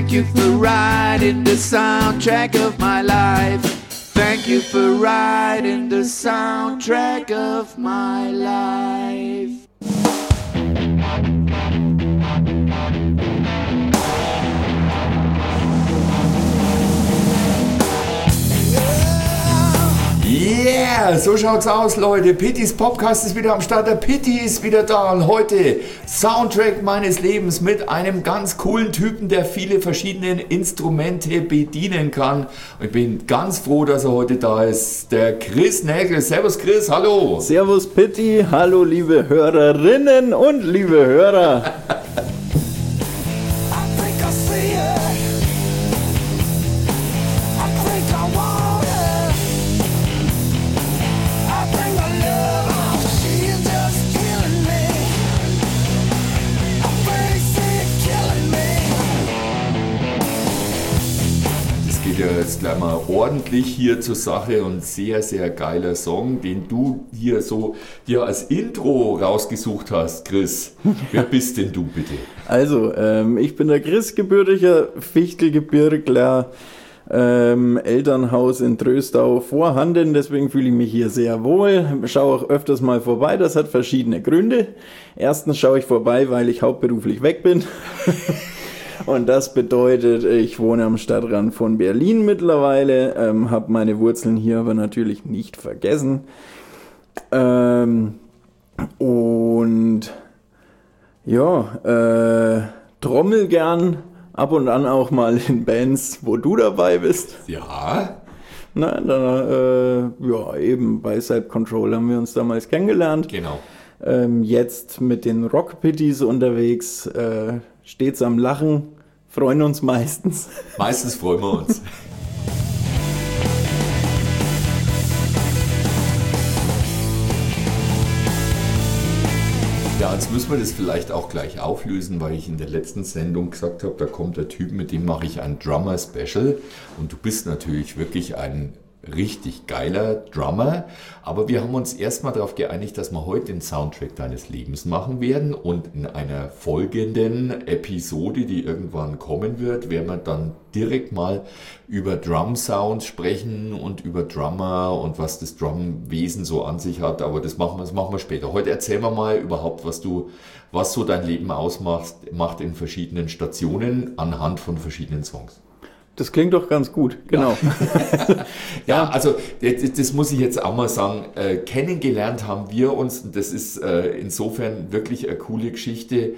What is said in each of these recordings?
Thank you for riding the soundtrack of my life. Thank you for riding the soundtrack of my life. Yeah, so schaut's aus, Leute. Pittys Podcast ist wieder am Start. Der Pitti ist wieder da und heute Soundtrack meines Lebens mit einem ganz coolen Typen, der viele verschiedene Instrumente bedienen kann. Und ich bin ganz froh, dass er heute da ist. Der Chris Nägel. Servus Chris, hallo. Servus Pitti, hallo liebe Hörerinnen und liebe Hörer. Jetzt gleich mal ordentlich hier zur Sache und sehr, sehr geiler Song, den du hier so dir als Intro rausgesucht hast, Chris. Wer bist denn du bitte? Also, ich bin der Chris, gebürtiger Fichtelgebirgler, Elternhaus in Tröstau vorhanden, deswegen fühle ich mich hier sehr wohl. Schaue auch öfters mal vorbei, das hat verschiedene Gründe. Erstens schaue ich vorbei, weil ich hauptberuflich weg bin. Und das bedeutet, ich wohne am Stadtrand von Berlin mittlerweile, habe meine Wurzeln hier aber natürlich nicht vergessen. Und ja, trommel gern, ab und an auch mal in Bands, wo du dabei bist. Ja. Na, dann, ja, eben bei Self Control haben wir uns damals kennengelernt. Genau. Jetzt mit den Rock-Pitties unterwegs, stets am Lachen, freuen uns meistens. Meistens freuen wir uns. Ja, jetzt müssen wir das vielleicht auch gleich auflösen, weil ich in der letzten Sendung gesagt habe, da kommt der Typ, mit dem mache ich ein Drummer-Special. Und du bist natürlich wirklich ein richtig geiler Drummer, aber wir haben uns erstmal darauf geeinigt, dass wir heute den Soundtrack deines Lebens machen werden und in einer folgenden Episode, die irgendwann kommen wird, werden wir dann direkt mal über Drum-Sounds sprechen und über Drummer und was das Drumwesen so an sich hat, aber das machen wir später. Heute erzählen wir mal überhaupt, was so dein Leben macht in verschiedenen Stationen anhand von verschiedenen Songs. Das klingt doch ganz gut, genau. Ja, also das muss ich jetzt auch mal sagen, kennengelernt haben wir uns, und das ist insofern wirklich eine coole Geschichte.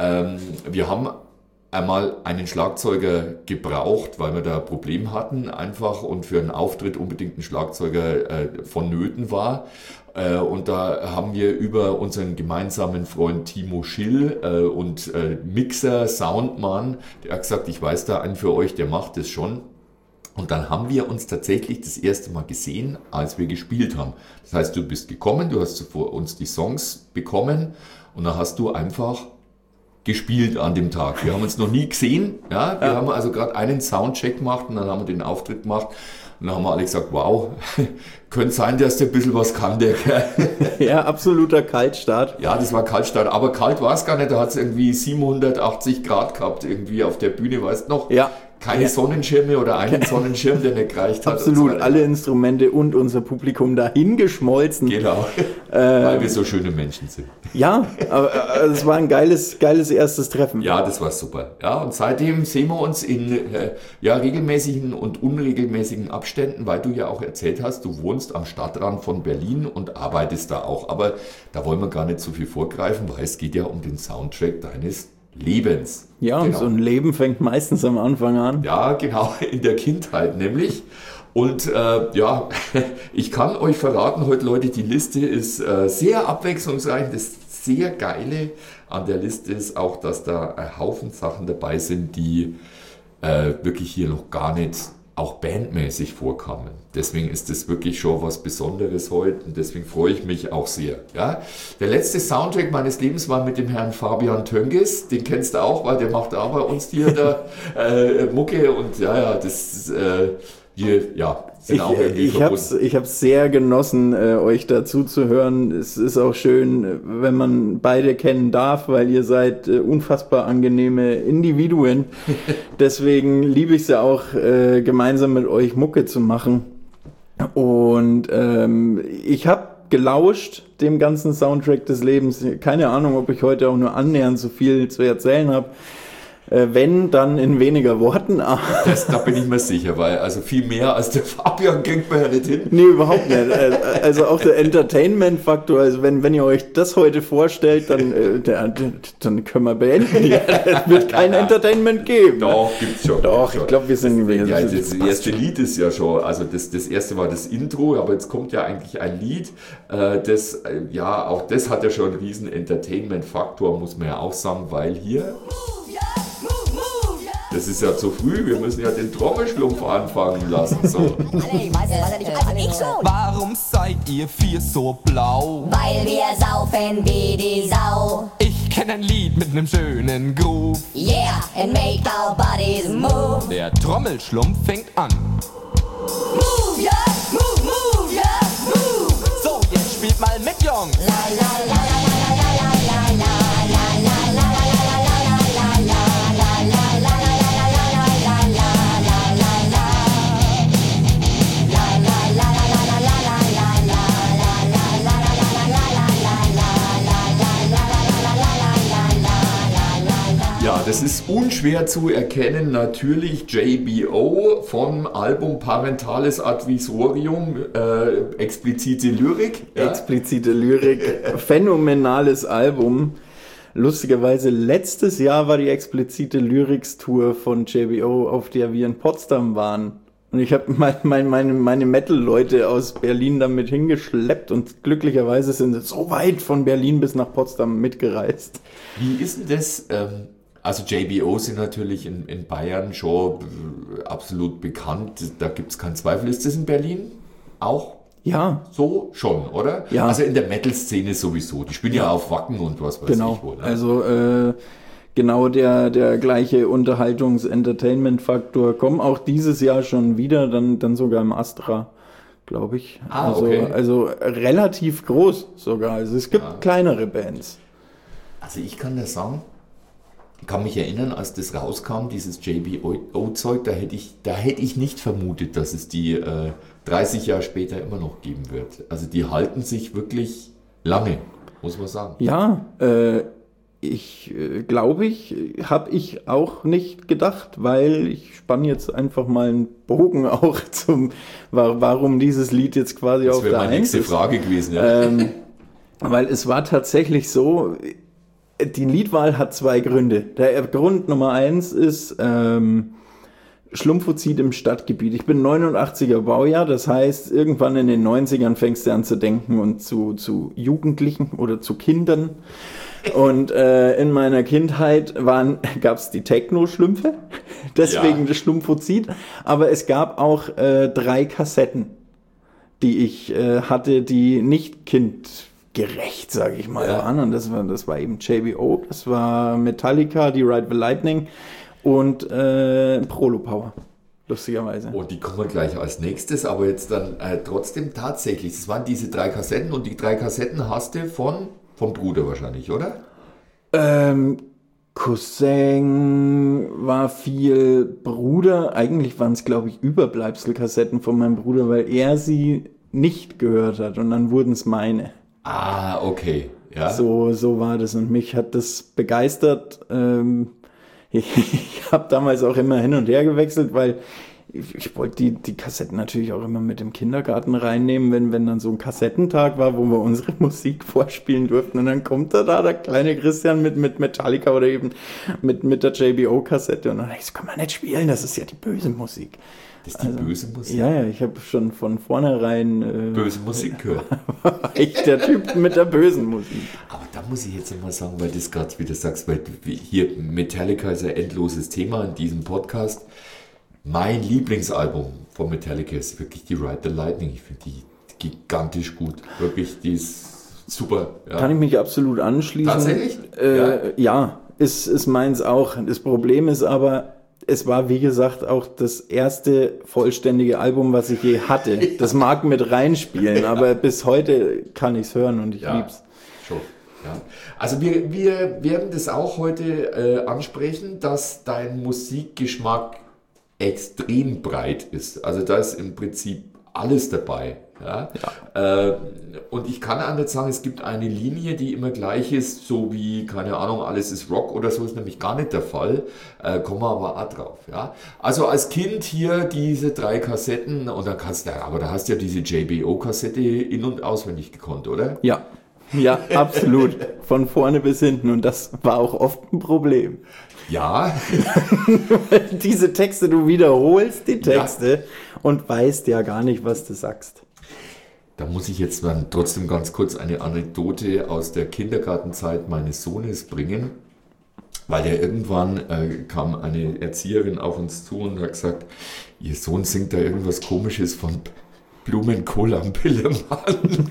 Wir haben einmal einen Schlagzeuger gebraucht, weil wir da ein Problem hatten einfach und für einen Auftritt unbedingt ein Schlagzeuger vonnöten war. Und da haben wir über unseren gemeinsamen Freund Timo Schill und Mixer, Soundmann, der hat gesagt, ich weiß da einen für euch, der macht das schon. Und dann haben wir uns tatsächlich das erste Mal gesehen, als wir gespielt haben. Das heißt, du bist gekommen, du hast zuvor uns die Songs bekommen und dann hast du einfach gespielt an dem Tag. Wir haben uns noch nie gesehen. Ja? Wir haben also gerade einen Soundcheck gemacht und dann haben wir den Auftritt gemacht. Und dann haben wir alle gesagt, wow, könnte sein, dass der ein bisschen was kann, der Kerl. Ja, absoluter Kaltstart. Ja, das war Kaltstart, aber kalt war es gar nicht. Da hat es irgendwie 780 Grad gehabt irgendwie auf der Bühne, weißt du noch? Ja. Keine Sonnenschirme oder einen Sonnenschirm, der nicht gereicht hat. Absolut, alle Instrumente und unser Publikum dahin geschmolzen. Genau, weil wir so schöne Menschen sind. Ja, aber es war ein geiles erstes Treffen. Ja, das war super. Ja, und seitdem sehen wir uns in regelmäßigen und unregelmäßigen Abständen, weil du ja auch erzählt hast, du wohnst am Stadtrand von Berlin und arbeitest da auch. Aber da wollen wir gar nicht so viel vorgreifen, weil es geht ja um den Soundtrack deines Lebens. Ja, genau. Und so ein Leben fängt meistens am Anfang an. Ja, genau, in der Kindheit nämlich. Und ja, ich kann euch verraten heute, Leute, die Liste ist sehr abwechslungsreich. Das sehr Geile an der Liste ist auch, dass da ein Haufen Sachen dabei sind, die wirklich hier noch gar nicht auch bandmäßig vorkamen. Deswegen ist das wirklich schon was Besonderes heute und deswegen freue ich mich auch sehr. Ja? Der letzte Soundtrack meines Lebens war mit dem Herrn Fabian Tönges, den kennst du auch, weil der macht auch bei uns hier da Mucke und ja, das sind auch irgendwie verbunden. Ich hab's sehr genossen, euch dazu zu hören. Es ist auch schön, wenn man beide kennen darf, weil ihr seid unfassbar angenehme Individuen. Deswegen liebe ich es ja auch, gemeinsam mit euch Mucke zu machen. Und ich habe gelauscht dem ganzen Soundtrack des Lebens. Keine Ahnung, ob ich heute auch nur annähernd so viel zu erzählen habe. Wenn, dann in weniger Worten. Da bin ich mir sicher, weil also viel mehr als der Fabian kriegt man ja nicht hin. Nee, überhaupt nicht. Also auch der Entertainment-Faktor, also wenn ihr euch das heute vorstellt, dann können wir beenden. Es wird kein Entertainment geben. Doch, gibt's schon. Doch, ich glaube, wir sind... Ja, das erste Lied ist ja schon, also das erste war das Intro, aber jetzt kommt ja eigentlich ein Lied, auch das hat ja schon einen riesen Entertainment-Faktor, muss man ja auch sagen, weil hier... Das ist ja zu früh, wir müssen ja den Trommelschlumpf anfangen lassen. So. Warum seid ihr vier so blau? Weil wir saufen wie die Sau. Ich kenne ein Lied mit nem schönen Groove. Yeah, and make our bodies move. Der Trommelschlumpf fängt an. Move, yeah, move, yeah, move. So, jetzt spielt mal mit, Jungs. La la la la la la la la la la la. Ja, das ist unschwer zu erkennen, natürlich JBO vom Album Parentales Advisorium, explizite Lyrik. Ja? Explizite Lyrik, phänomenales Album. Lustigerweise, letztes Jahr war die explizite Lyrics-Tour von JBO, auf der wir in Potsdam waren. Und ich habe meine Metal-Leute aus Berlin damit hingeschleppt und glücklicherweise sind sie so weit von Berlin bis nach Potsdam mitgereist. Wie ist denn das? Also JBO sind natürlich in Bayern schon absolut bekannt, da gibt es keinen Zweifel. Ist das in Berlin auch? Ja. So schon, oder? Ja. Also in der Metal-Szene sowieso. Die spielen ja auf Wacken und was weiß ich wo. Ne? Also genau der gleiche Unterhaltungs-Entertainment-Faktor kommen auch dieses Jahr schon wieder, dann sogar im Astra, glaube ich. Okay. Also relativ groß sogar. Also es gibt kleinere Bands. Also ich kann das sagen, kann mich erinnern, als das rauskam, dieses JBO-Zeug, da hätte ich nicht vermutet, dass es die 30 Jahre später immer noch geben wird. Also die halten sich wirklich lange, muss man sagen. Ja, habe ich auch nicht gedacht, weil ich spanne jetzt einfach mal einen Bogen auch warum dieses Lied jetzt quasi auf der 1 ist. Das wäre meine nächste Frage gewesen, ja. Weil es war tatsächlich so, die Liedwahl hat zwei Gründe. Der Grund Nummer 1 ist Schlumpfozid im Stadtgebiet. Ich bin 89er Baujahr, das heißt, irgendwann in den 90ern fängst du an zu denken und zu Jugendlichen oder zu Kindern. Und in meiner Kindheit gab es die Techno-Schlümpfe, deswegen das Schlumpfozid. Aber es gab auch 3 Kassetten, die ich hatte, die nicht kindgerecht, sage ich mal, waren. Und das war eben JBO, das war Metallica, die Ride the Lightning und Prolo Power, lustigerweise. Und die kommen gleich als nächstes, aber jetzt dann trotzdem tatsächlich, das waren diese 3 Kassetten und die 3 Kassetten hast du vom Bruder wahrscheinlich, oder? Cousin war viel, Bruder, eigentlich waren es, glaube ich, Überbleibselkassetten von meinem Bruder, weil er sie nicht gehört hat und dann wurden es meine. Ah, okay. Ja. So war das und mich hat das begeistert. Ich habe damals auch immer hin und her gewechselt, weil ich wollte die Kassetten natürlich auch immer mit im Kindergarten reinnehmen, wenn dann so ein Kassettentag war, wo wir unsere Musik vorspielen durften. Und dann kommt da der kleine Christian mit Metallica oder eben mit der JBO-Kassette. Und dann dachte ich, das kann man nicht spielen, das ist ja die böse Musik. Das ist die böse Musik? Ja, ich habe schon von vornherein... böse Musik gehört. Ich der Typ mit der bösen Musik. Aber da muss ich jetzt mal sagen, weil du das gerade wieder sagst, weil hier Metallica ist ein endloses Thema in diesem Podcast. Mein Lieblingsalbum von Metallica ist wirklich die Ride the Lightning. Ich finde die gigantisch gut. Wirklich, die ist super. Ja. Kann ich mich absolut anschließen. Tatsächlich? Ja, ist meins auch. Das Problem ist aber, es war, wie gesagt, auch das erste vollständige Album, was ich je hatte. Das mag mit reinspielen, aber bis heute kann ich es hören und ich lieb's. Schon. Ja. Also wir werden das auch heute ansprechen, dass dein Musikgeschmack extrem breit ist. Also da ist im Prinzip alles dabei. Ja? Und ich kann auch nicht sagen, es gibt eine Linie, die immer gleich ist, so wie, keine Ahnung, alles ist Rock oder so, ist nämlich gar nicht der Fall. Kommen wir aber auch drauf. Ja? Also als Kind hier diese 3 Kassetten und dann aber da hast du ja diese JBO-Kassette in- und auswendig gekonnt, oder? Ja, absolut. Von vorne bis hinten. Und das war auch oft ein Problem. Ja. Diese Texte, du wiederholst die Texte und weißt ja gar nicht, was du sagst. Da muss ich jetzt dann trotzdem ganz kurz eine Anekdote aus der Kindergartenzeit meines Sohnes bringen, weil der irgendwann kam eine Erzieherin auf uns zu und hat gesagt, ihr Sohn singt da irgendwas Komisches von Blumenkohl am Pillemann.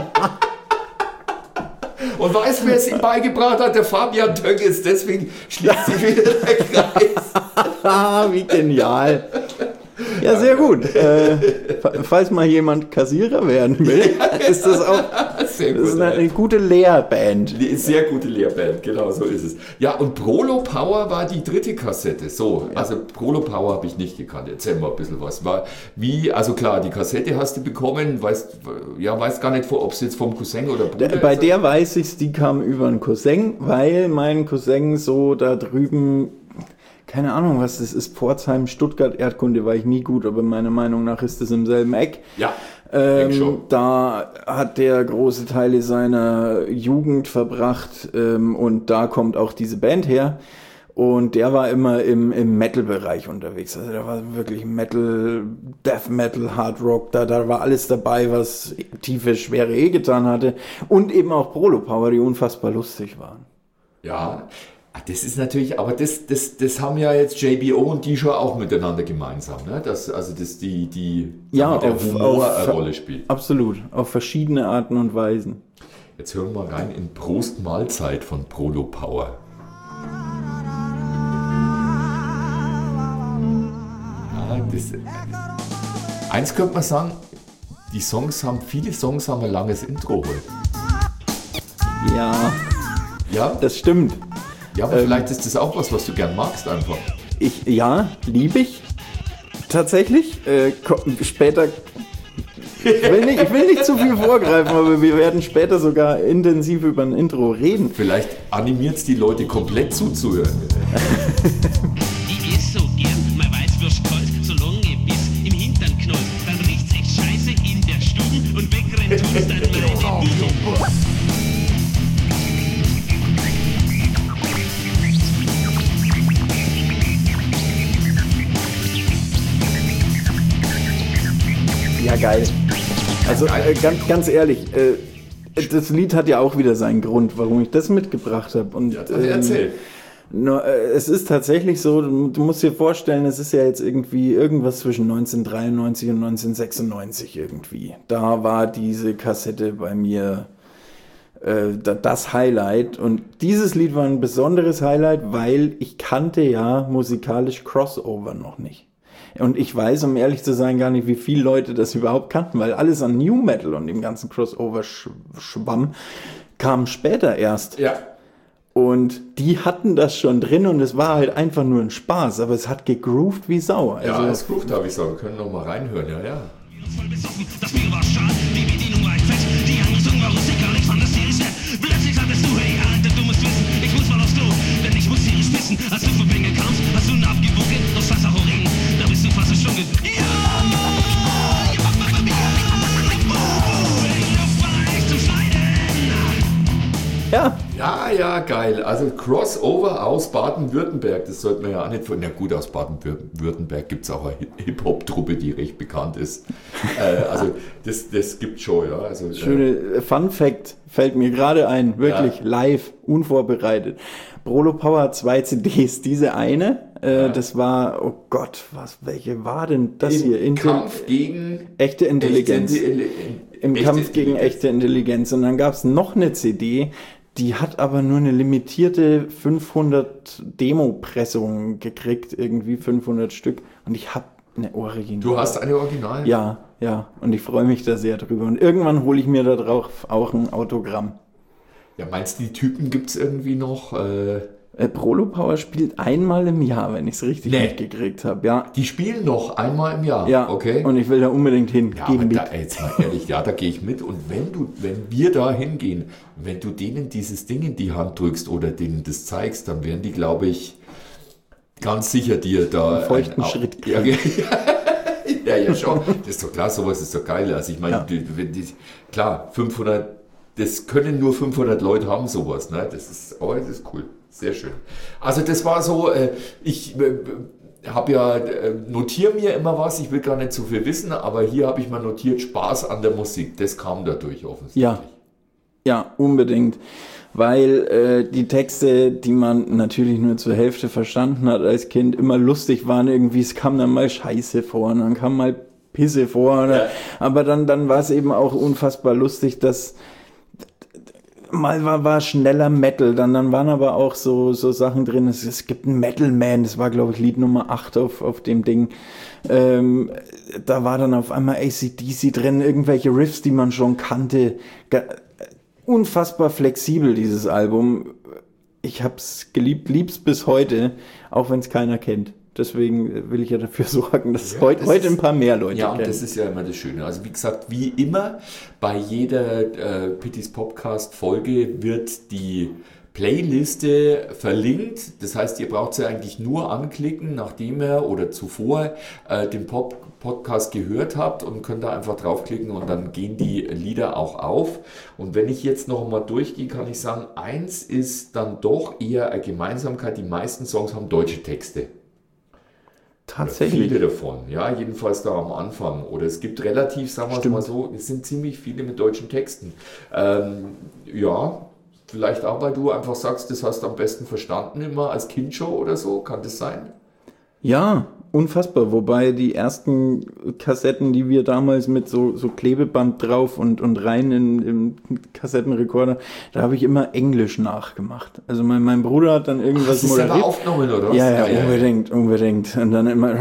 Und weißt du, wer es ihm beigebracht hat? Der Fabian Tönges, deswegen schließt sich wieder der Kreis. Wie genial. Ja, sehr gut. Falls mal jemand Kassierer werden will, ist das auch sehr gut, das ist eine gute Lehrband. Sehr gute Lehrband, genau so ist es. Ja, und Prolo Power war die 3. Kassette. So, also Prolo Power habe ich nicht gekannt. Erzähl mal ein bisschen was. Also klar, die Kassette hast du bekommen, weißt gar nicht, ob es jetzt vom Cousin oder Bruder ist. Bei der weiß ich, die kam über einen Cousin, weil mein Cousin so da drüben, keine Ahnung, was das ist, Pforzheim, Stuttgart, Erdkunde war ich nie gut, aber meiner Meinung nach ist das im selben Eck. Ja, da hat der große Teile seiner Jugend verbracht und da kommt auch diese Band her. Und der war immer im Metal-Bereich unterwegs. Also da war wirklich Metal, Death Metal, Hard Rock, da war alles dabei, was tiefe, schwere getan hatte. Und eben auch Prolo Power, die unfassbar lustig waren. Ja, das ist natürlich, aber das haben ja jetzt JBO und die schon auch miteinander gemeinsam, ne? Dass der Humor eine Rolle spielt. Absolut, auf verschiedene Arten und Weisen. Jetzt hören wir mal rein in Prost Mahlzeit von Prolo Power. Eins könnte man sagen, viele Songs haben ein langes Intro heute. Ja, das stimmt. Ja, aber vielleicht ist das auch was du gern magst einfach. Liebe ich. Tatsächlich. Später. Ich will nicht zu viel vorgreifen, aber wir werden später sogar intensiv über ein Intro reden. Vielleicht animiert es die Leute komplett zuzuhören. Die ist so gern, mein Weißwurst kalt, solange bis im Hintern knallt. Dann riecht's echt scheiße in der Stube und wegrennt tut's dann meine Bube. Ja, geil. Also ganz ehrlich, das Lied hat ja auch wieder seinen Grund, warum ich das mitgebracht habe. Und erzähl. Es ist tatsächlich so, du musst dir vorstellen, es ist ja jetzt irgendwie irgendwas zwischen 1993 und 1996 irgendwie. Da war diese Kassette bei mir das Highlight. Und dieses Lied war ein besonderes Highlight, weil ich kannte ja musikalisch Crossover noch nicht. Und ich weiß, um ehrlich zu sein, gar nicht, wie viele Leute das überhaupt kannten, weil alles an New Metal und dem ganzen Crossover-Schwamm kam später erst. Ja. Und die hatten das schon drin und es war halt einfach nur ein Spaß, aber es hat gegroovt wie Sau. Also, ja, es groovt, habe ich gesagt. Wir können noch mal reinhören, ja. Voll besoffen, das Bier war schad, die Bedienung war fett, die Anrüstung war rustikal, ich fand das tierisch nett. Plötzlich sagtest du, hey Alter, du musst wissen, ich muss mal aufs Klo, denn ich muss tierisch wissen. Als du von Bengel kamst, hast du einen abgewogen, aus Wasserhoring, da bist du fast erschlungen. Ja, geil. Also Crossover aus Baden-Württemberg, das sollte man ja auch nicht von. Na gut, aus Baden-Württemberg gibt es auch eine Hip-Hop-Truppe, die recht bekannt ist. Also das gibt schon, ja. Also, schöne Fun-Fact fällt mir gerade ein, wirklich live, unvorbereitet. Prolo Power hat 2 CDs, diese eine, das war, oh Gott, welche war denn das hier? Kampf gegen echte Intelligenz. Im Kampf gegen echte Intelligenz. Und dann gab es noch eine CD, Die hat aber nur eine limitierte 500 Demo-Pressung gekriegt, irgendwie 500 Stück. Und ich habe eine Original. Du hast eine Original? Ja. Und ich freue mich da sehr drüber. Und irgendwann hole ich mir da drauf auch ein Autogramm. Ja, meinst du, die Typen gibt es irgendwie noch? Prolo Power spielt einmal im Jahr, wenn ich es richtig mitgekriegt habe. Ja. Die spielen noch einmal im Jahr? Ja, okay. Und ich will da unbedingt hin. Ja, aber da, jetzt mal ehrlich, ja, da gehe ich mit. Und wenn wir da hingehen, wenn du denen dieses Ding in die Hand drückst oder denen das zeigst, dann werden die, glaube ich, ganz sicher dir da... einen feuchten Schritt kriegen. Ja, schon. Das ist doch klar, sowas ist doch geil. Also ich meine, klar, 500, das können nur 500 Leute haben, sowas. Ne? Das ist cool. Sehr schön. Also das war so, ich habe ja, notiere mir immer was, ich will gar nicht so viel wissen, aber hier habe ich mal notiert, Spaß an der Musik. Das kam dadurch offensichtlich. Ja, unbedingt. Weil die Texte, die man natürlich nur zur Hälfte verstanden hat als Kind, immer lustig waren irgendwie. Es kam dann mal Scheiße vor und dann kam mal Pisse vor. Ja. Aber dann war es eben auch unfassbar lustig, dass mal war schneller Metal, dann waren aber auch so Sachen drin. Es gibt einen Metal Man, das war glaube ich Lied Nummer 8 auf dem Ding. Da war dann auf einmal AC/DC drin, irgendwelche Riffs, die man schon kannte. Unfassbar flexibel, dieses Album. Ich hab's geliebt, lieb's bis heute, auch wenn es keiner kennt. Deswegen will ich ja dafür sorgen, dass heute ein paar mehr Leute kennen. Ja, das ist ja immer das Schöne. Also wie gesagt, wie immer, bei jeder Pittys Podcast-Folge wird die Playliste verlinkt. Das heißt, ihr braucht sie eigentlich nur anklicken, nachdem ihr oder zuvor den Podcast gehört habt und könnt da einfach draufklicken und dann gehen die Lieder auch auf. Und wenn ich jetzt noch mal durchgehe, kann ich sagen, eins ist dann doch eher eine Gemeinsamkeit. Die meisten Songs haben deutsche Texte. Tatsächlich. Viele davon, ja, jedenfalls da am Anfang. Oder es gibt relativ, sagen wir es mal so, es sind ziemlich viele mit deutschen Texten. Ja, vielleicht auch, weil du einfach sagst, das hast du am besten verstanden immer als Kindshow oder so, kann das sein? Ja, unfassbar. Wobei die ersten Kassetten, die wir damals mit so Klebeband drauf und rein in Kassettenrekorder, da habe ich immer Englisch nachgemacht. Also mein Bruder hat dann irgendwas moderiert. Hast du selber aufgenommen, oder was? Ja, unbedingt. Und dann immer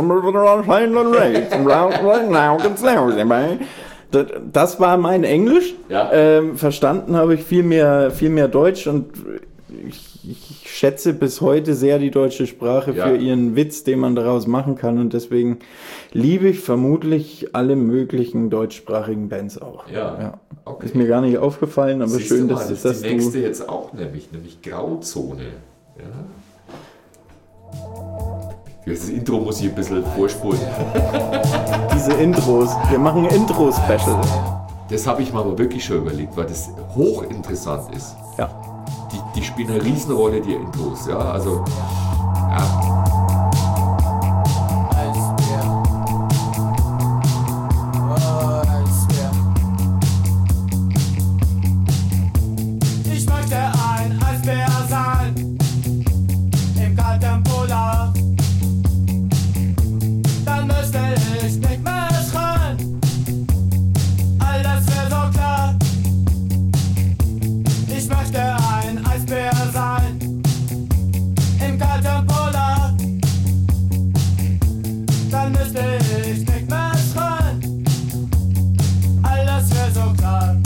das war mein Englisch. Ja. Verstanden habe ich viel mehr Deutsch und ich schätze bis heute sehr die deutsche Sprache für ihren Witz, den man daraus machen kann, und deswegen liebe ich vermutlich alle möglichen deutschsprachigen Bands auch. Ja. Okay. Ist mir gar nicht aufgefallen, aber siehst schön, du mal, dass das die nächste jetzt auch nämlich Grauzone. Ja. Das Intro muss ich ein bisschen vorspulen. Diese Intros, wir machen ein Intro-Special. Das habe ich mir aber wirklich schon überlegt, weil das hochinteressant ist. Ja. Die spielen eine Riesenrolle, die Intros. Ja, also, ja. Ich möchte ein Eisbär sein, im kalten Polar. Dann müsste ich nicht mehr schreien, all das wäre so klar. Ich möchte ein Eisbär sein, im kalten Polar. Dann müsste ich nicht mehr schreien, all das wäre so klar.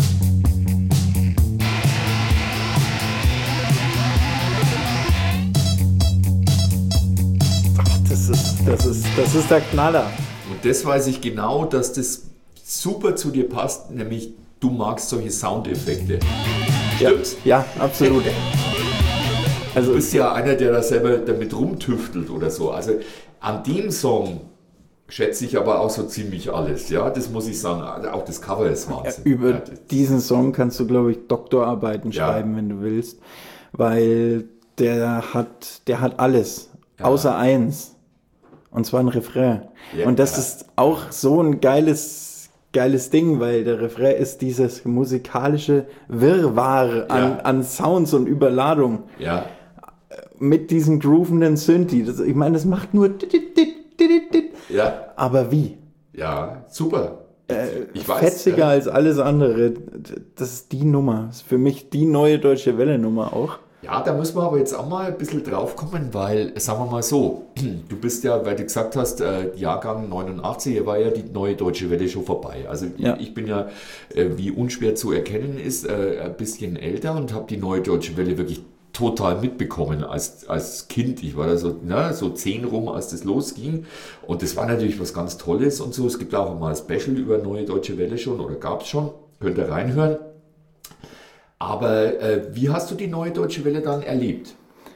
Das ist der Knaller. Und das weiß ich genau, dass das super zu dir passt, nämlich du magst solche Soundeffekte. Stimmt's? Ja, absolut. Also du bist ja einer, der da selber damit rumtüftelt oder so. Also an dem Song schätze ich aber auch so ziemlich alles. Ja, das muss ich sagen. Auch das Cover ist Wahnsinn. Über diesen Song kannst du, glaube ich, Doktorarbeiten schreiben, wenn du willst. Weil der hat alles. Außer eins. Und zwar ein Refrain. Ja, und das ist auch so ein geiles Ding, weil der Refrain ist dieses musikalische Wirrwarr an Sounds und Überladung. Ja. Mit diesen groovenden Synthi. Ich meine, das macht nur... Ja. Aber wie? Ja, super. Ich weiß, fetziger als alles andere. Das ist die Nummer. Das ist für mich die neue Deutsche Welle-Nummer auch. Ja, da müssen wir aber jetzt auch mal ein bisschen drauf kommen, weil, sagen wir mal so, du bist ja, weil du gesagt hast, Jahrgang 89, hier war ja die neue Deutsche Welle schon vorbei. Also Ja. ich bin ja, wie unschwer zu erkennen ist, ein bisschen älter und habe die neue Deutsche Welle wirklich total mitbekommen als Kind. Ich war da so, so 10 rum, als das losging. Und das war natürlich was ganz Tolles und so. Es gibt auch mal ein Special über neue Deutsche Welle schon oder gab es schon. Könnt ihr reinhören. Aber wie hast du die neue Deutsche Welle dann erlebt?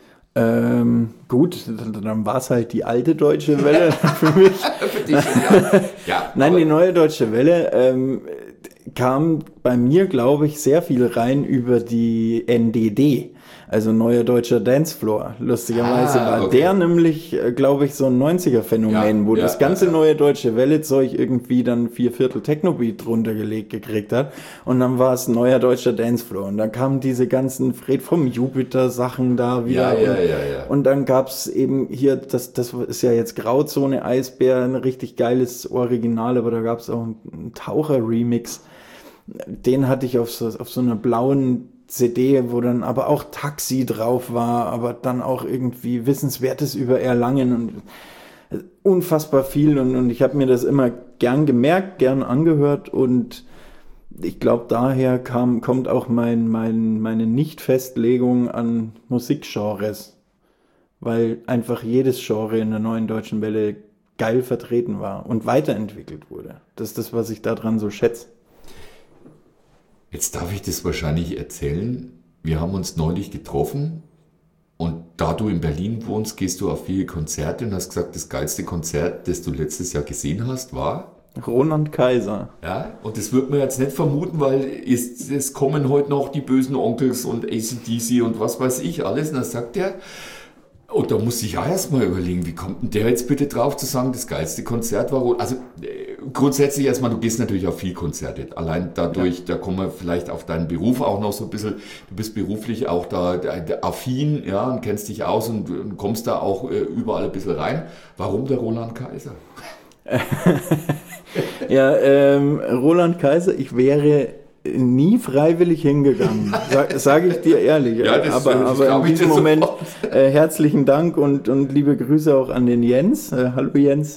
Gut, dann war es halt die alte Deutsche Welle für mich. Für dich, ja. Ja, Nein, aber- die neue Deutsche Welle kam bei mir, glaube ich, sehr viel rein über die NDD, also Neuer Deutscher Dancefloor. Lustigerweise war okay. der nämlich, glaube ich, so ein 90er-Phänomen, Ja, wo ja, das ganze ja. neue Deutsche Welle-Zeug irgendwie dann 4/4 Technobeat drunter gekriegt hat. Und dann war es Neuer Deutscher Dancefloor. Und dann kamen diese ganzen Fred vom Jupiter-Sachen da wieder. Ja. Und dann gab's eben hier, das ist ja jetzt Grauzone Eisbär, ein richtig geiles Original, aber da gab's auch einen Taucher-Remix. Den hatte ich auf so einer blauen CD, wo dann aber auch Taxi drauf war, aber dann auch irgendwie Wissenswertes über Erlangen und unfassbar viel. Und ich habe mir das immer gern gemerkt, gern angehört und ich glaube, daher kommt auch meine Nicht-Festlegung an Musikgenres, weil einfach jedes Genre in der neuen Deutschen Welle geil vertreten war und weiterentwickelt wurde. Das ist das, was ich daran so schätze. Jetzt darf ich das wahrscheinlich erzählen. Wir haben uns neulich getroffen und da du in Berlin wohnst, gehst du auf viele Konzerte und hast gesagt, das geilste Konzert, das du letztes Jahr gesehen hast, war? Roland Kaiser. Ja, und das wird man jetzt nicht vermuten, weil es kommen heute noch die bösen Onkels und AC/DC und was weiß ich alles. Und dann sagt er, und da muss ich ja erstmal überlegen, wie kommt denn der jetzt bitte drauf zu sagen, das geilste Konzert war Roland? Also grundsätzlich erstmal, du gehst natürlich auf viel Konzerte. Allein dadurch, da kommen wir vielleicht auf deinen Beruf auch noch so ein bisschen, du bist beruflich auch da affin, ja, und kennst dich aus und kommst da auch überall ein bisschen rein. Warum der Roland Kaiser? Ja, Roland Kaiser, ich wäre nie freiwillig hingegangen, sage ich dir ehrlich. Ja, das aber glaub in ich diesem dir Moment sofort. herzlichen Dank und liebe Grüße auch an den Jens. Hallo Jens.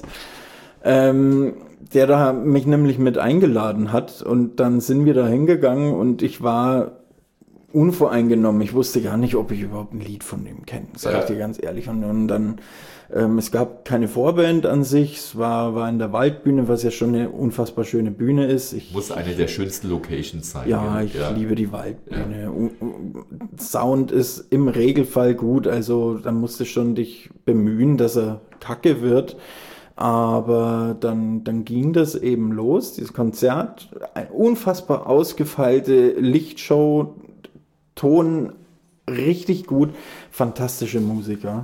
Der da mich nämlich mit eingeladen hat und dann sind wir da hingegangen und ich war unvoreingenommen. Ich wusste gar nicht, ob ich überhaupt ein Lied von dem kenne, sage ich dir ganz ehrlich. Und dann, es gab keine Vorband an sich, es war in der Waldbühne, was ja schon eine unfassbar schöne Bühne ist. Muss eine der schönsten Locations sein. Ja, ich liebe die Waldbühne. Sound ist im Regelfall gut, also da musst du schon dich bemühen, dass er kacke wird. Aber dann ging das eben los, dieses Konzert, eine unfassbar ausgefeilte Lichtshow, Ton richtig gut, fantastische Musiker.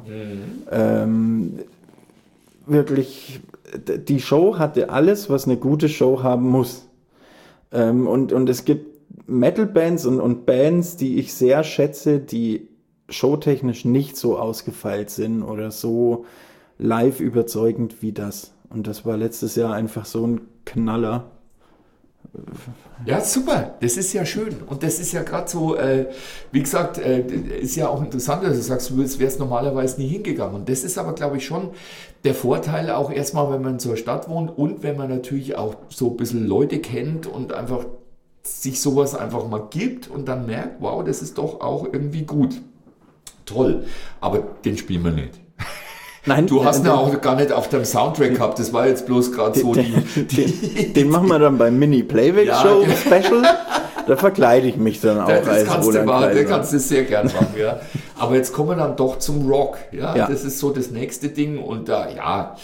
Wirklich, die Show hatte alles, was eine gute Show haben muss. Und es gibt Metal-Bands und Bands, die ich sehr schätze, die showtechnisch nicht so ausgefeilt sind oder so live überzeugend wie das. Und das war letztes Jahr einfach so ein Knaller. Ja, super. Das ist ja schön. Und das ist ja gerade so, wie gesagt, ist ja auch interessant, dass du sagst, du wärst normalerweise nie hingegangen. Und das ist aber, glaube ich, schon der Vorteil auch erstmal, wenn man in so einer Stadt wohnt und wenn man natürlich auch so ein bisschen Leute kennt und einfach sich sowas einfach mal gibt und dann merkt, wow, das ist doch auch irgendwie gut. Toll. Aber den spielen wir nicht. Nein, Du hast ihn auch gar nicht auf deinem Soundtrack gehabt. Das war jetzt bloß gerade so den machen wir dann beim Mini-Playback-Show-Special. Da verkleide ich mich dann auch das als kannst du Roland machen, Kaiser. das kannst du sehr gern machen, ja. Aber jetzt kommen wir dann doch zum Rock, ja. Ja. Das ist so das nächste Ding und da, ja,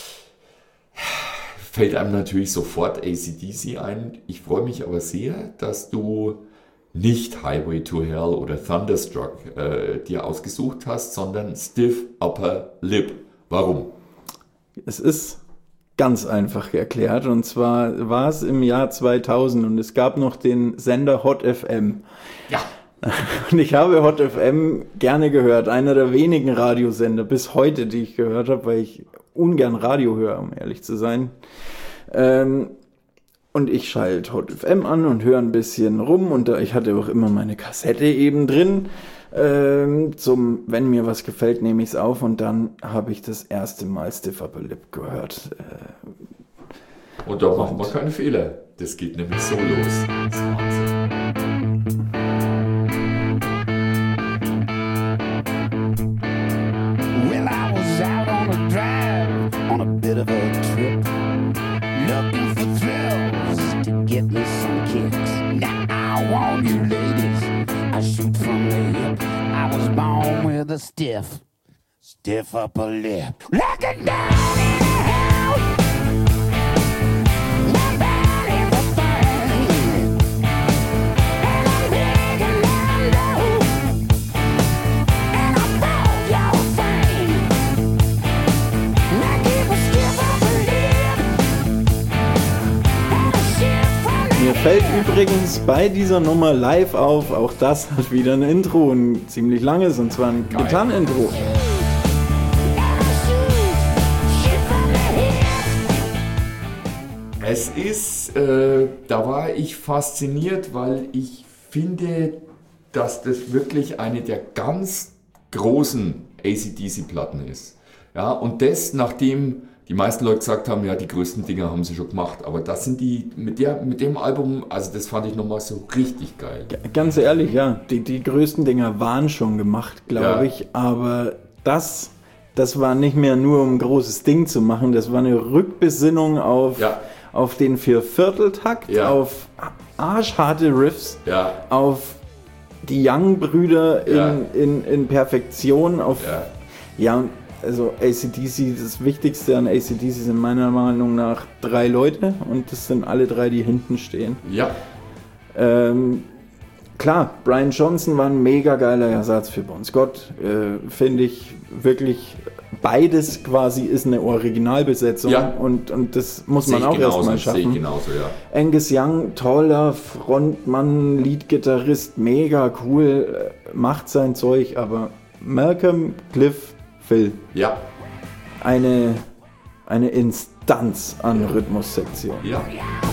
fällt einem natürlich sofort AC/DC ein. Ich freue mich aber sehr, dass du nicht Highway to Hell oder Thunderstruck dir ausgesucht hast, sondern Stiff Upper Lip. Warum? Es ist ganz einfach erklärt und zwar war es im Jahr 2000 und es gab noch den Sender Hot FM. Ja. Und ich habe Hot FM gerne gehört, einer der wenigen Radiosender bis heute, die ich gehört habe, weil ich ungern Radio höre, um ehrlich zu sein. Und ich schalte Hot FM an und höre ein bisschen rum und ich hatte auch immer meine Kassette eben drin. Wenn mir was gefällt, nehme ich es auf und dann habe ich das erste Mal Stiff Upper Lip gehört. Und da machen wir keine Fehler. Das geht nämlich so los. Das ist Wahnsinn. Well, I was out on a drive, on a bit of a trip, looking for thrills to get me some kicks. Now I want you ladies, I shoot from the hip. I was born with a stiff upper lip. Looking down in the house, my body was burning, and I'm big and I'm low, and I broke your frame. I keep a stiff upper lip, and a shift from the Mir fällt übrigens bei dieser Nummer live auf, auch das hat wieder ein Intro, ein ziemlich langes, und zwar ein Gitarrenintro. Es ist, da war ich fasziniert, weil ich finde, dass das wirklich eine der ganz großen AC/DC-Platten ist. Ja, und das, nachdem die meisten Leute gesagt haben, ja, die größten Dinger haben sie schon gemacht, aber das sind die, mit dem Album, also das fand ich nochmal so richtig geil. Ganz ehrlich, ja, die größten Dinger waren schon gemacht, glaube ich, aber das war nicht mehr nur, um ein großes Ding zu machen, das war eine Rückbesinnung auf den Viervierteltakt, auf arschharte Riffs, auf die Young-Brüder in Perfektion, auf also AC/DC, das Wichtigste an AC/DC sind meiner Meinung nach 3 Leute und das sind alle 3, die hinten stehen. Ja. Klar, Brian Johnson war ein mega geiler Ersatz für Bon Scott, finde ich wirklich. Beides quasi ist eine Originalbesetzung und das muss man auch erstmal schaffen. Sehe ich genauso, ja. Angus Young, toller Frontmann, Leadgitarrist, mega cool, macht sein Zeug, aber Malcolm, Cliff, Phil. Ja. Eine Instanz an Rhythmussektion. Ja.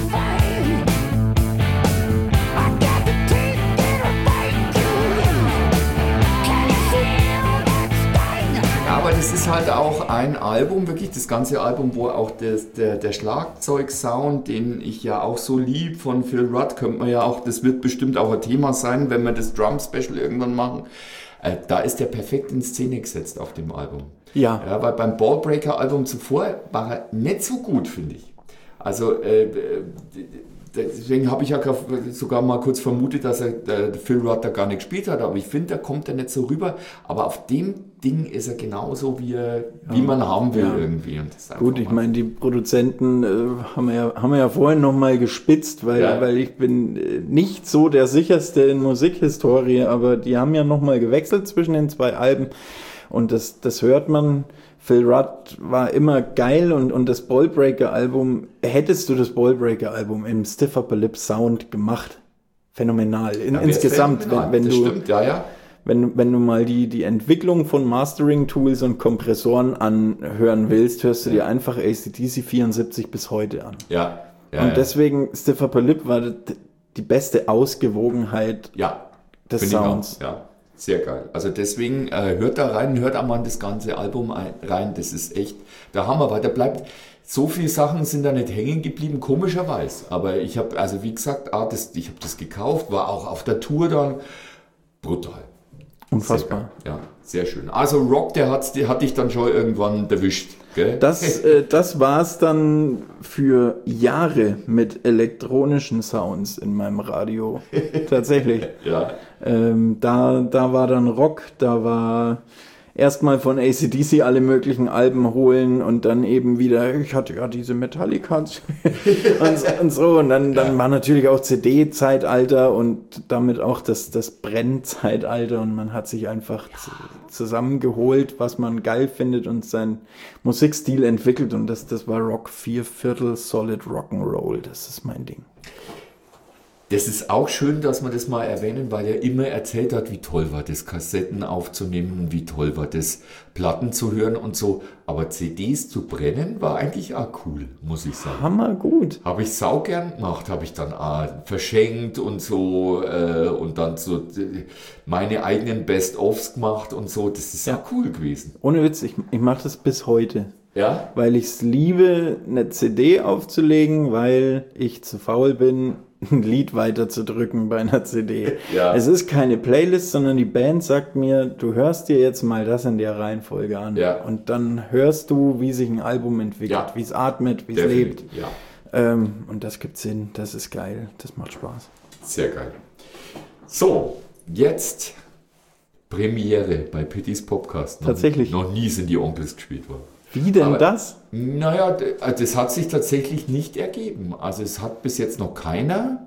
Aber das ist halt auch ein Album, wirklich das ganze Album, wo auch der Schlagzeugsound, den ich ja auch so lieb von Phil Rudd, könnte man ja auch, das wird bestimmt auch ein Thema sein, wenn wir das Drum-Special irgendwann machen. Da ist der perfekt in Szene gesetzt auf dem Album. Ja, weil beim Ballbreaker-Album zuvor war er nicht so gut, finde ich. Also deswegen habe ich ja sogar mal kurz vermutet, dass der Phil Rudd da gar nicht gespielt hat, aber ich finde, da kommt er nicht so rüber. Aber auf dem Ding ist er genauso, wie man haben will irgendwie. Und das gut, ich meine, die Produzenten haben wir ja vorhin nochmal gespitzt, weil ich bin nicht so der sicherste in Musikhistorie, aber die haben ja nochmal gewechselt zwischen den 2 Alben und das hört man. Phil Rudd war immer geil und das Ballbreaker-Album, hättest du das Ballbreaker-Album im Stiff Upper Lip Sound gemacht, phänomenal. Insgesamt, phänomenal. Wenn du mal die Entwicklung von Mastering-Tools und Kompressoren anhören willst, hörst du dir einfach AC/DC 74 bis heute an. Und deswegen Stiff Upper Lip war die beste Ausgewogenheit des Sounds. Sehr geil. Also deswegen hört da rein, hört einmal das ganze Album rein. Das ist echt der Hammer, weil da bleibt, so viele Sachen sind da nicht hängen geblieben, komischerweise. Aber ich habe, also wie gesagt, ich habe das gekauft, war auch auf der Tour dann brutal. Unfassbar. Ja, sehr schön. Also Rock, der hat dich dann schon irgendwann erwischt, gell? Das war's dann für Jahre mit elektronischen Sounds in meinem Radio. Tatsächlich. Da war dann Rock, da war erstmal von AC/DC alle möglichen Alben holen und dann eben wieder, ich hatte ja diese Metallica und so. Und dann war natürlich auch CD-Zeitalter und damit auch das Brennzeitalter und man hat sich einfach zusammengeholt, was man geil findet und seinen Musikstil entwickelt und das war Rock 4/4 Solid Rock'n'Roll, das ist mein Ding. Das ist auch schön, dass wir das mal erwähnen, weil er immer erzählt hat, wie toll war das, Kassetten aufzunehmen, wie toll war das, Platten zu hören und so. Aber CDs zu brennen war eigentlich auch cool, muss ich sagen. Hammergut. Habe ich saugern gemacht, habe ich dann verschenkt und so und dann so meine eigenen Best-ofs gemacht und so. Das ist ja cool gewesen. Ohne Witz, ich mache das bis heute. Ja? Weil ich es liebe, eine CD aufzulegen, weil ich zu faul bin, ein Lied weiterzudrücken bei einer CD. Ja. Es ist keine Playlist, sondern die Band sagt mir, du hörst dir jetzt mal das in der Reihenfolge an. Ja. Und dann hörst du, wie sich ein Album entwickelt, Ja. wie es atmet, wie es Definitiv, lebt. ja. Und das gibt Sinn, das ist geil, das macht Spaß. Sehr geil. So, jetzt Premiere bei Pittys Podcast. Tatsächlich. Noch nie sind die Onkels gespielt worden. Wie denn Aber- das? Naja, das hat sich tatsächlich nicht ergeben. Also es hat bis jetzt noch keiner.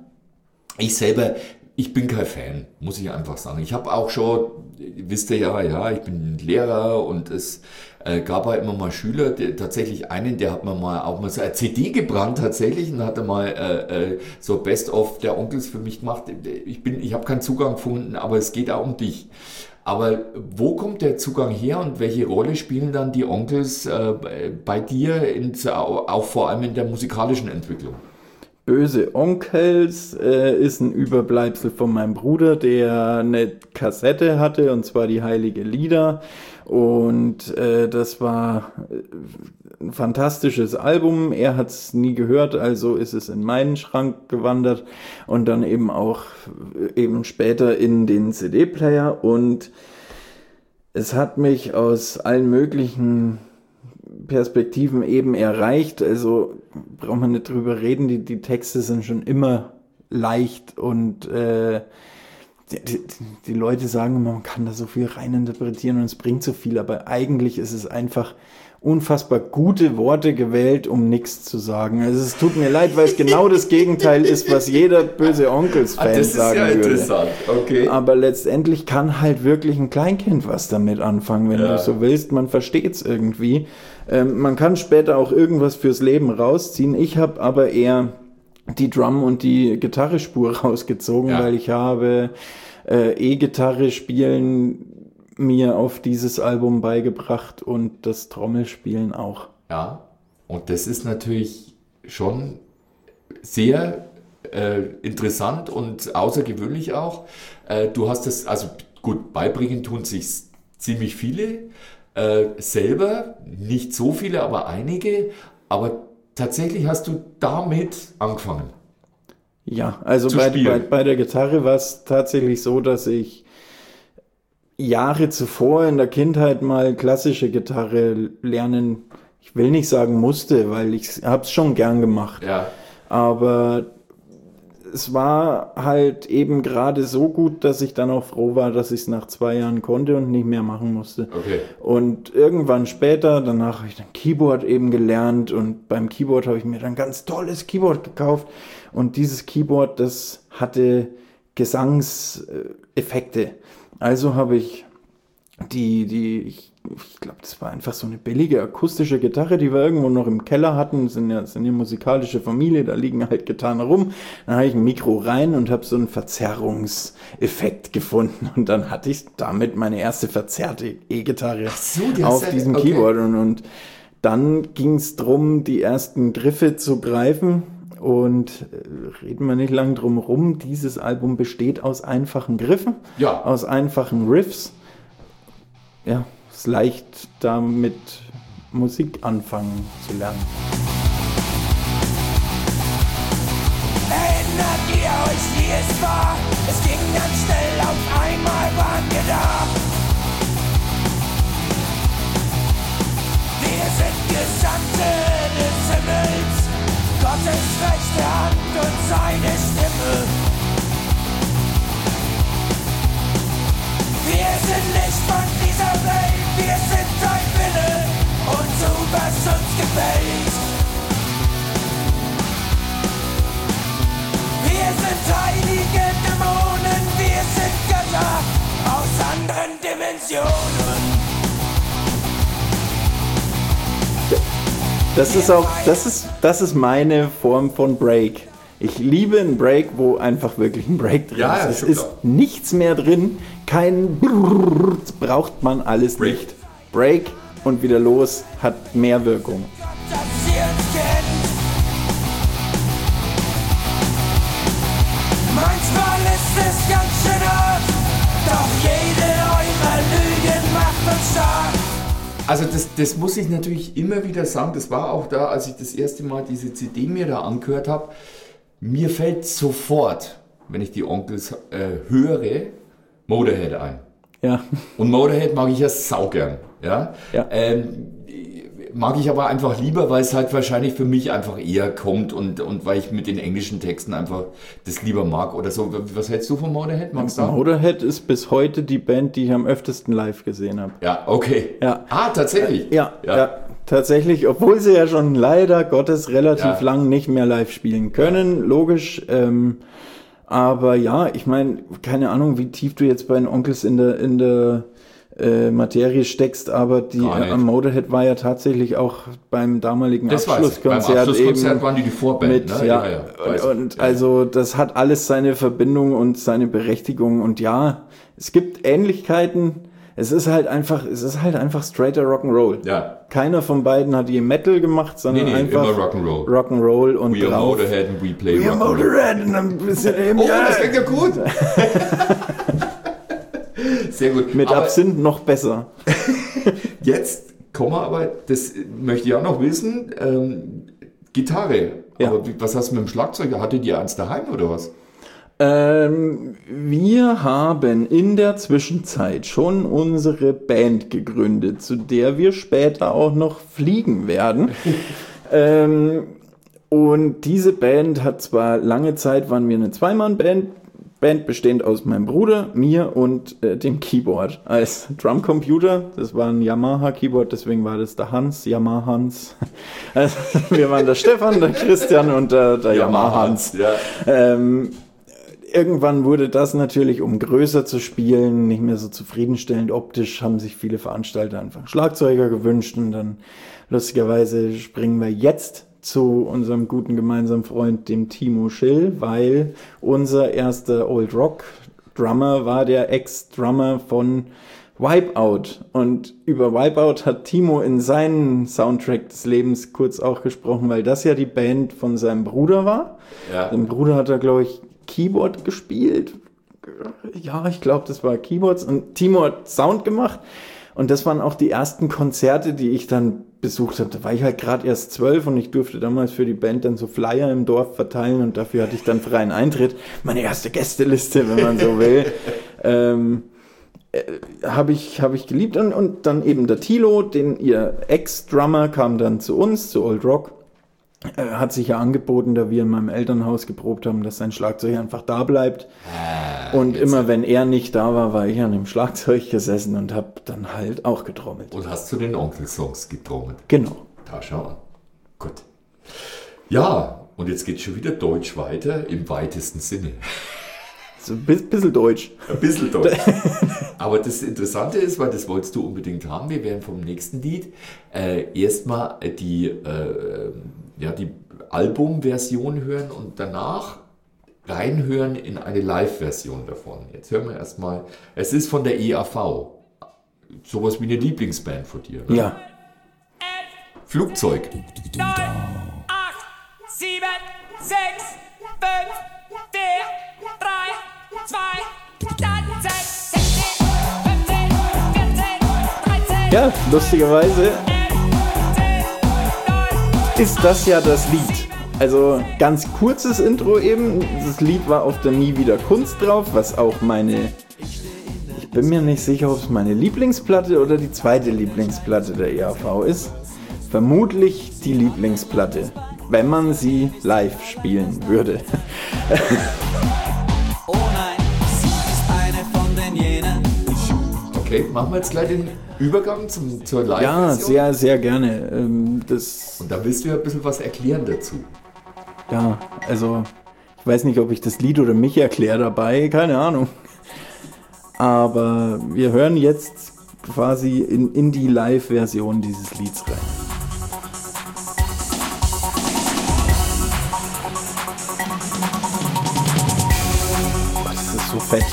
Ich bin kein Fan, muss ich einfach sagen. Ich habe auch schon, wisst ihr ja, ich bin Lehrer und es gab halt immer mal Schüler, tatsächlich einen, der hat mir mal auch mal so eine CD gebrannt tatsächlich und hatte mal so Best-of der Onkels für mich gemacht. Ich habe keinen Zugang gefunden, aber es geht auch um dich. Aber wo kommt der Zugang her und welche Rolle spielen dann die Onkels bei dir, auch vor allem in der musikalischen Entwicklung? Böse Onkels ist ein Überbleibsel von meinem Bruder, der eine Kassette hatte, und zwar die Heilige Lieder. Und das war ein fantastisches Album. Er hat es nie gehört, also ist es in meinen Schrank gewandert und dann eben auch eben später in den CD-Player. Und es hat mich aus allen möglichen Perspektiven eben erreicht. Also braucht man nicht drüber reden, die Texte sind schon immer leicht und die Leute sagen immer, man kann da so viel reininterpretieren und es bringt so viel, aber eigentlich ist es einfach unfassbar gute Worte gewählt, um nichts zu sagen. Also es tut mir leid, weil es genau das Gegenteil ist, was jeder böse Onkels-Fan sagen würde. Interessant, okay. Aber letztendlich kann halt wirklich ein Kleinkind was damit anfangen, wenn du so willst. Man versteht es irgendwie. Man kann später auch irgendwas fürs Leben rausziehen. Ich habe aber eher die Drum- und die Gitarrespur rausgezogen, weil ich habe E-Gitarre spielen mir auf dieses Album beigebracht und das Trommelspielen auch. Ja, und das ist natürlich schon sehr interessant und außergewöhnlich auch. Du hast das, also gut, beibringen tun sich ziemlich viele, selber, nicht so viele, aber einige, aber tatsächlich hast du damit angefangen. Ja, also zu spielen. bei der Gitarre war es tatsächlich so, dass ich Jahre zuvor in der Kindheit mal klassische Gitarre lernen, ich will nicht sagen musste, weil ich habe es schon gern gemacht. Ja. Aber es war halt eben gerade so gut, dass ich dann auch froh war, dass ich es nach 2 Jahren konnte und nicht mehr machen musste. Okay. Und irgendwann später, danach habe ich dann Keyboard eben gelernt und beim Keyboard habe ich mir dann ein ganz tolles Keyboard gekauft und dieses Keyboard, das hatte Gesangseffekte. Also habe ich ich glaube, das war einfach so eine billige akustische Gitarre, die wir irgendwo noch im Keller hatten. Sind ja musikalische Familie, da liegen halt Gitarren rum. Dann habe ich ein Mikro rein und habe so einen Verzerrungseffekt gefunden. Und dann hatte ich damit meine erste verzerrte E-Gitarre auf diesem Keyboard. Und dann ging es darum, die ersten Griffe zu greifen. Und reden wir nicht lang drum rum, dieses Album besteht aus einfachen Griffen, aus einfachen Riffs. Ja, es ist leicht, damit Musik anfangen zu lernen. Erinnert ihr euch, wie es war? Es ging ganz schnell, auf einmal waren wir da. Wir sind Gesandte des Himmels, Gottes rechte Hand und seine Stimme. Wir sind nicht von dieser Welt, wir sind ein Wille und tu, was uns gefällt. Wir sind heilige Dämonen, wir sind Götter aus anderen Dimensionen. Das ist meine Form von Break. Ich liebe einen Break, wo einfach wirklich ein Break drin Ja, ist. Es schon ist klar. nichts mehr drin, kein Brrrr, das braucht man alles Break. nicht. Break und wieder los hat mehr Wirkung. dass ihr uns kennt. Manchmal ist es ganz schön hart, doch jede eurer Lügen macht uns stark. Also das muss ich natürlich immer wieder sagen, das war auch da, als ich das erste Mal diese CD mir da angehört habe, mir fällt sofort, wenn ich die Onkels höre, Motorhead ein. Ja, Und Motorhead mag ich ja saugern. Ja? Ja. Mag ich aber einfach lieber, weil es halt wahrscheinlich für mich einfach eher kommt und weil ich mit den englischen Texten einfach das lieber mag oder so. Was hältst du von Motorhead? Magst du? Motorhead ist bis heute die Band, die ich am öftesten live gesehen habe. Ja, okay. Ja. Ah, tatsächlich? Ja, tatsächlich, obwohl sie ja schon leider Gottes relativ Ja. lang nicht mehr live spielen können, logisch. Aber ja, ich meine, keine Ahnung, wie tief du jetzt bei den Onkels in der Materie steckst, aber die Gar nicht. Motorhead war ja tatsächlich auch beim damaligen Das weiß ich. Beim Abschlusskonzert Abschlusskonzert eben waren die Vorband, mit, ne? ja, weiß und ich. also das hat alles seine Verbindung und seine Berechtigung und ja, es gibt Ähnlichkeiten. Es ist halt einfach straighter Rock'n'Roll. Ja. Keiner von beiden hat je Metal gemacht, sondern Nee, einfach immer Rock'n'Roll. Rock'n'Roll und We are drauf. Motorhead and we play We are Rock'n'Roll. Motorhead und ein bisschen eben, Oh, ja, das klingt ja gut. Sehr gut. mit Aber Absinth noch besser. jetzt kommen wir aber, das möchte ich auch noch wissen, Gitarre. Ja. Aber was hast du mit dem Schlagzeuger? Hattet ihr eins daheim oder was? Wir haben in der Zwischenzeit schon unsere Band gegründet, zu der wir später auch noch fliegen werden. Und diese Band hat zwar lange Zeit, waren wir eine Zweimann-Band bestehend aus meinem Bruder, mir und dem Keyboard als Drumcomputer. Das war ein Yamaha-Keyboard, deswegen war das der Hans, Yamaha-Hans. Also, wir waren der Stefan, der Christian und der Yamaha-Hans. Ja. Irgendwann wurde das natürlich, um größer zu spielen, nicht mehr so zufriedenstellend optisch, haben sich viele Veranstalter einfach einen Schlagzeuger gewünscht und dann lustigerweise springen wir jetzt zu unserem guten gemeinsamen Freund, dem Timo Schill, weil unser erster Old Rock Drummer war der Ex-Drummer von Wipeout und über Wipeout hat Timo in seinen Soundtrack des Lebens kurz auch gesprochen, weil das ja die Band von seinem Bruder war. Ja. Sein Bruder hat da, glaube ich, Keyboard gespielt. Ja, ich glaube, das war Keyboards. Und Timo hat Sound gemacht. Und das waren auch die ersten Konzerte, die ich dann besucht habe. Da war ich halt gerade erst 12 und ich durfte damals für die Band dann so Flyer im Dorf verteilen und dafür hatte ich dann freien Eintritt. Meine erste Gästeliste, wenn man so will. Habe ich geliebt. Und dann eben der Thilo, ihr Ex-Drummer, kam dann zu uns, zu Old Rock. Hat sich ja angeboten, da wir in meinem Elternhaus geprobt haben, dass sein Schlagzeug einfach da bleibt. Und immer wenn er nicht da war, war ich an dem Schlagzeug gesessen und habe dann halt auch getrommelt. Und hast du den Onkel-Songs getrommelt? Genau. Da schau an. Gut. Ja, und jetzt geht schon wieder Deutsch weiter, im weitesten Sinne. So ein bisschen Deutsch. Ein bisschen Deutsch. Aber das Interessante ist, weil das wolltest du unbedingt haben, wir werden vom nächsten Lied erstmal die Albumversion hören und danach reinhören in eine Live-Version davon. Jetzt hören wir erstmal, es ist von der EAV. Sowas wie eine Lieblingsband von dir. Ne? Ja. Flugzeug. 9, 8, 7, 6, 5, 4, 3, 2, dann 6, 16, 15, 14, 13, Ja, lustigerweise ist das ja das Lied. Also ganz kurzes Intro eben. Das Lied war auf der Nie wieder Kunst drauf, was auch ich bin mir nicht sicher, ob es meine Lieblingsplatte oder die zweite Lieblingsplatte der EAV ist. Vermutlich die Lieblingsplatte, wenn man sie live spielen würde. Oh nein, sie ist eine von den jenen. Okay, machen wir jetzt gleich den Übergang zur Live-Version. Ja, sehr, sehr gerne. Und da willst du ja ein bisschen was erklären dazu. Ja, also ich weiß nicht, ob ich das Lied oder mich erkläre dabei, keine Ahnung. Aber wir hören jetzt quasi in die Live-Version dieses Lieds rein. so fett.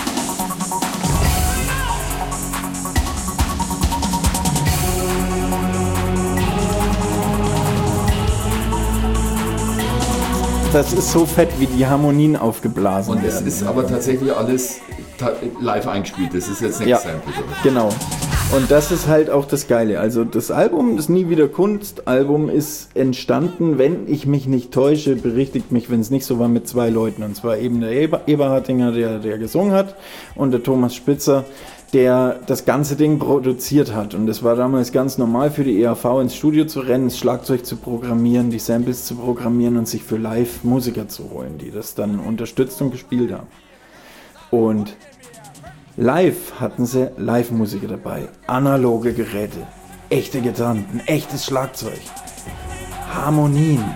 Das ist so fett, wie die Harmonien aufgeblasen Und es werden. ist aber tatsächlich alles live eingespielt. Das ist jetzt nicht Ja, Sample, oder? genau. Und das ist halt auch das Geile. Also das Album, das Nie wieder Kunst-Album, ist entstanden, wenn ich mich nicht täusche, berichtigt mich, wenn es nicht so war, mit 2 Leuten. Und zwar eben der Eberhardinger, der gesungen hat, und der Thomas Spitzer, der das ganze Ding produziert hat. Und es war damals ganz normal für die EAV ins Studio zu rennen, das Schlagzeug zu programmieren, die Samples zu programmieren und sich für Live-Musiker zu holen, die das dann unterstützt und gespielt haben. Und live hatten sie Live-Musiker dabei, analoge Geräte, echte Gitarren, ein echtes Schlagzeug, Harmonien.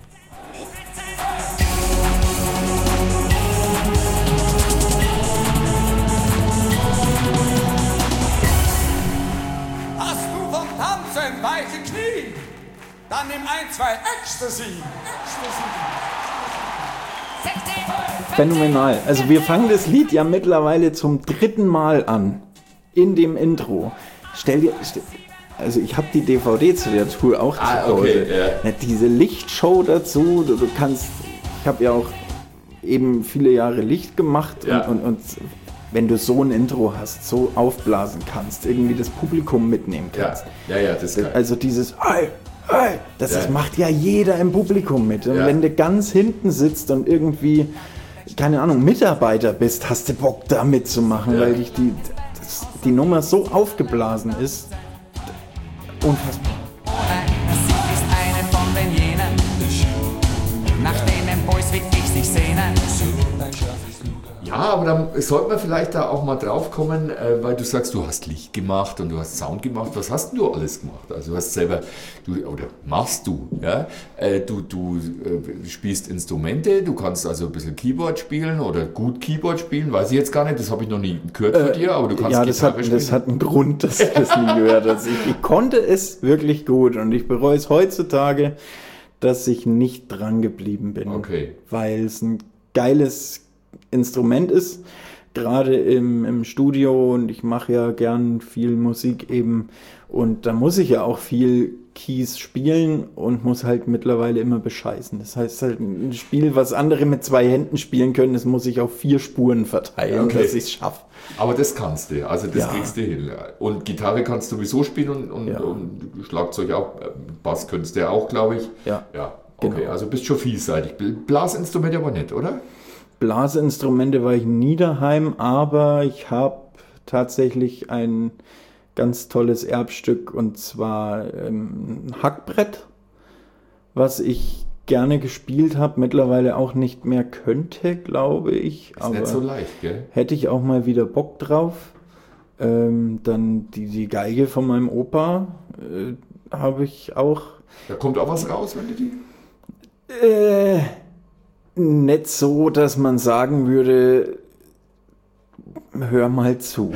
Hast du vom Tanzen weiche Knie? Dann nimm 1, 2 Ecstasy. Phänomenal. Also wir fangen das Lied ja mittlerweile zum 3. Mal an. In dem Intro. Also ich habe die DVD zu der Tour auch zu Hause. Okay, ja. Diese Lichtshow dazu, du kannst, ich habe ja auch eben viele Jahre Licht gemacht, Ja. und wenn du so ein Intro hast, so aufblasen kannst, irgendwie das Publikum mitnehmen kannst. Ja, das ist geil. Also dieses das Ja. macht ja jeder im Publikum mit. Und Ja. wenn du ganz hinten sitzt und irgendwie, keine Ahnung, Mitarbeiter bist, hast du Bock da mitzumachen, Ja. weil dich die Nummer so aufgeblasen ist. Unfassbar. Sie ist eine von den jenen, nach denen Boys wie ich sich sehnen. Ja, aber dann sollte man vielleicht da auch mal drauf kommen, weil du sagst, du hast Licht gemacht und du hast Sound gemacht. Was hast denn du alles gemacht? Also du hast selber, machst du, ja? Du spielst Instrumente, du kannst also ein bisschen Keyboard spielen oder gut Keyboard spielen, weiß ich jetzt gar nicht, das habe ich noch nie gehört von dir, aber du kannst Ja, Gitarre spielen. das hat einen Grund, dass ich das nie gehört habe. Ich konnte es wirklich gut und ich bereue es heutzutage, dass ich nicht dran geblieben bin. Okay. Weil es ein geiles Instrument ist, gerade im Studio, und ich mache ja gern viel Musik eben, und da muss ich ja auch viel Keys spielen und muss halt mittlerweile immer bescheißen. Das heißt halt, ein Spiel, was andere mit 2 Händen spielen können, das muss ich auf 4 Spuren verteilen, Okay. dass ich es schaffe. Aber das kannst du, also das Ja. kriegst du hin. Und Gitarre kannst du sowieso spielen und Ja. Schlagzeug auch, Bass könntest du ja auch, glaube ich. Ja. Okay, Genau. also bist schon vielseitig. Blasinstrumente aber nicht, oder? Blaseinstrumente war ich nie daheim, aber ich habe tatsächlich ein ganz tolles Erbstück, und zwar ein Hackbrett, was ich gerne gespielt habe, mittlerweile auch nicht mehr könnte, glaube ich. Ist nicht so leicht, gell? Hätte ich auch mal wieder Bock drauf. Dann die Geige von meinem Opa habe ich auch. Da kommt auch was raus, wenn du die... Nicht so, dass man sagen würde, hör mal zu.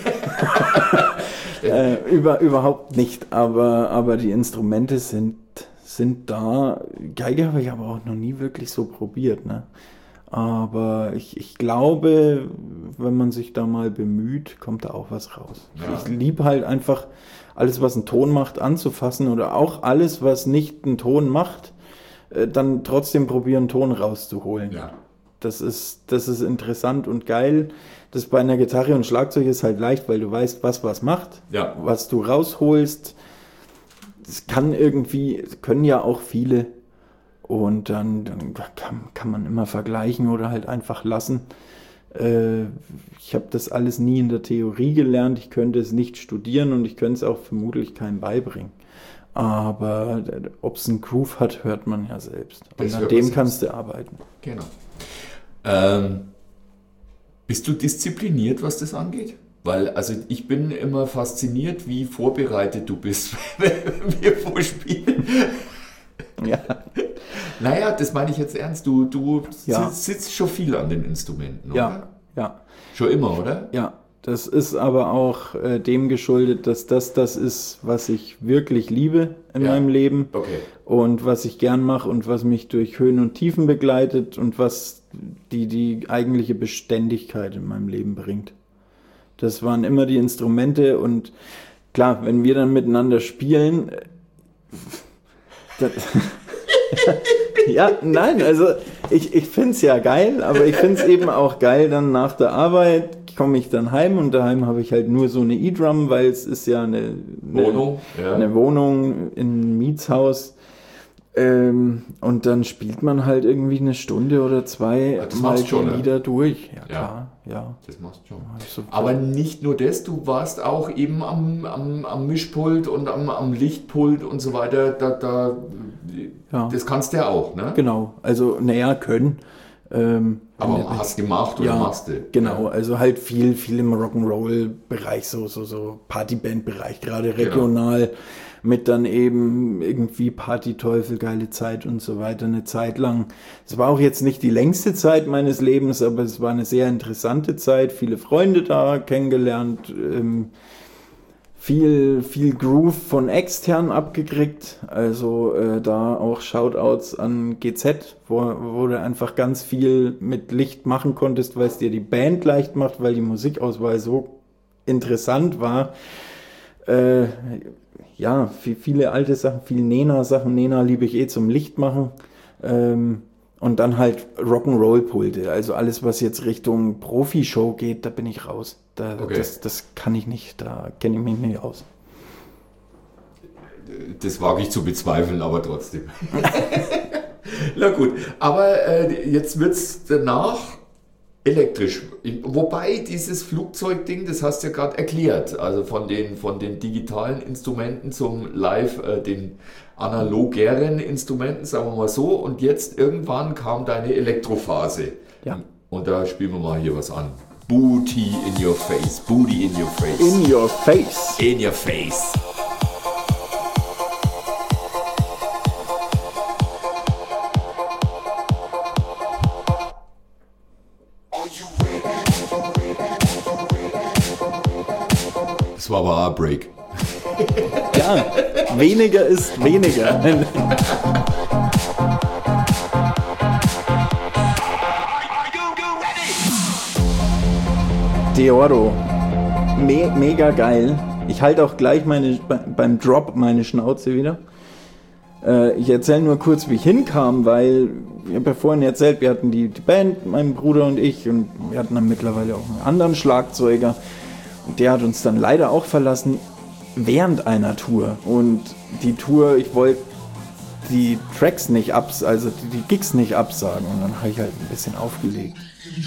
Überhaupt nicht, aber die Instrumente sind da. Geige habe ich aber auch noch nie wirklich so probiert, ne? Aber ich glaube, wenn man sich da mal bemüht, kommt da auch was raus. Ja. Ich liebe halt einfach alles, was einen Ton macht, anzufassen, oder auch alles, was nicht einen Ton macht, dann trotzdem probieren, einen Ton rauszuholen. Ja. Das ist interessant und geil. Das bei einer Gitarre und Schlagzeug ist halt leicht, weil du weißt, was macht, Ja. was du rausholst. Das können ja auch viele. Und dann kann man immer vergleichen oder halt einfach lassen. Ich habe das alles nie in der Theorie gelernt. Ich könnte es nicht studieren und ich könnte es auch vermutlich keinem beibringen. Aber ob es einen Groove hat, hört man ja selbst. Das Und an hört dem man kannst du arbeiten. Genau. Bist du diszipliniert, was das angeht? Weil, also ich bin immer fasziniert, wie vorbereitet du bist, wenn wir vorspielen. Ja. Naja, das meine ich jetzt ernst. Du Ja. sitzt schon viel an den Instrumenten, oder? Ja. Schon immer, oder? Ja, das ist aber auch dem geschuldet, dass das ist, was ich wirklich liebe in Ja. meinem Leben. Okay. Und was ich gern mache und was mich durch Höhen und Tiefen begleitet und was die eigentliche Beständigkeit in meinem Leben bringt. Das waren immer die Instrumente und klar, wenn wir dann miteinander spielen, ja, nein, also ich finde es ja geil, aber ich finde es eben auch geil, dann nach der Arbeit komme ich dann heim und daheim habe ich halt nur so eine E-Drum, weil es ist ja eine Wohnung in einem Mietshaus. Und dann spielt man halt irgendwie eine Stunde oder zwei mal die Lieder durch. Ja, klar, ja. Das machst du schon. Also, aber nicht nur das, du warst auch eben am Mischpult und am Lichtpult und so weiter. Das kannst du ja auch, ne? Genau, also näher können. Aber hast gemacht oder machst du? Genau, also halt viel im Rock'n'Roll-Bereich, so Partyband-Bereich, gerade regional. Mit dann eben irgendwie Partyteufel, geile Zeit und so weiter, eine Zeit lang. Es war auch jetzt nicht die längste Zeit meines Lebens, aber es war eine sehr interessante Zeit, viele Freunde da kennengelernt, viel Groove von extern abgekriegt, also da auch Shoutouts an GZ, wo du einfach ganz viel mit Licht machen konntest, weil es dir die Band leicht macht, weil die Musikauswahl so interessant war. Ja, viele alte Sachen, viel Nena-Sachen. Nena liebe ich zum Licht machen. Und dann halt Rock'n'Roll-Pulte. Also alles, was jetzt Richtung Profi-Show geht, da bin ich raus. Das kann ich nicht, da kenne ich mich nicht aus. Das wage ich zu bezweifeln, aber trotzdem. Na gut, aber jetzt wird es danach elektrisch. Wobei dieses Flugzeugding, das hast du ja gerade erklärt, also von den digitalen Instrumenten zum Live, den analogeren Instrumenten, sagen wir mal so, und jetzt irgendwann kam deine Elektrophase. Ja. Und da spielen wir mal hier was an. Booty in your face, booty in your face. In your face. In your face. Das war aber auch ein Break. Ja, weniger ist weniger. Deoro. Mega geil. Ich halte auch gleich beim Drop meine Schnauze wieder. Ich erzähle nur kurz, wie ich hinkam, weil ich habe ja vorhin erzählt, wir hatten die Band, mein Bruder und ich, und wir hatten dann mittlerweile auch einen anderen Schlagzeuger. Und der hat uns dann leider auch verlassen während einer Tour. Und die Tour, ich wollte die Tracks nicht also die Gigs nicht absagen. Und dann habe ich halt ein bisschen aufgelegt.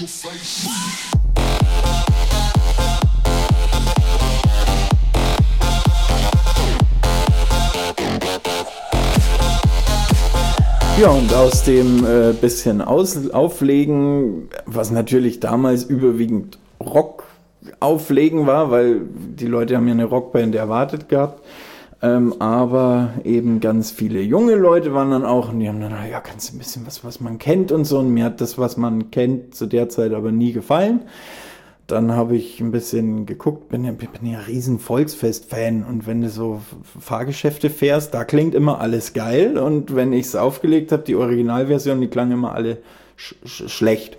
Ja, und aus dem bisschen Auflegen, was natürlich damals überwiegend Rock auflegen war, weil die Leute haben ja eine Rockband erwartet gehabt, aber eben ganz viele junge Leute waren dann auch und die haben dann, ja, kannst du ein bisschen was man kennt und so, und mir hat das, was man kennt, zu der Zeit aber nie gefallen. Dann habe ich ein bisschen geguckt, bin ja riesen Volksfest-Fan, und wenn du so Fahrgeschäfte fährst, da klingt immer alles geil, und wenn ich es aufgelegt habe, die Originalversion, die klang immer alle schlecht.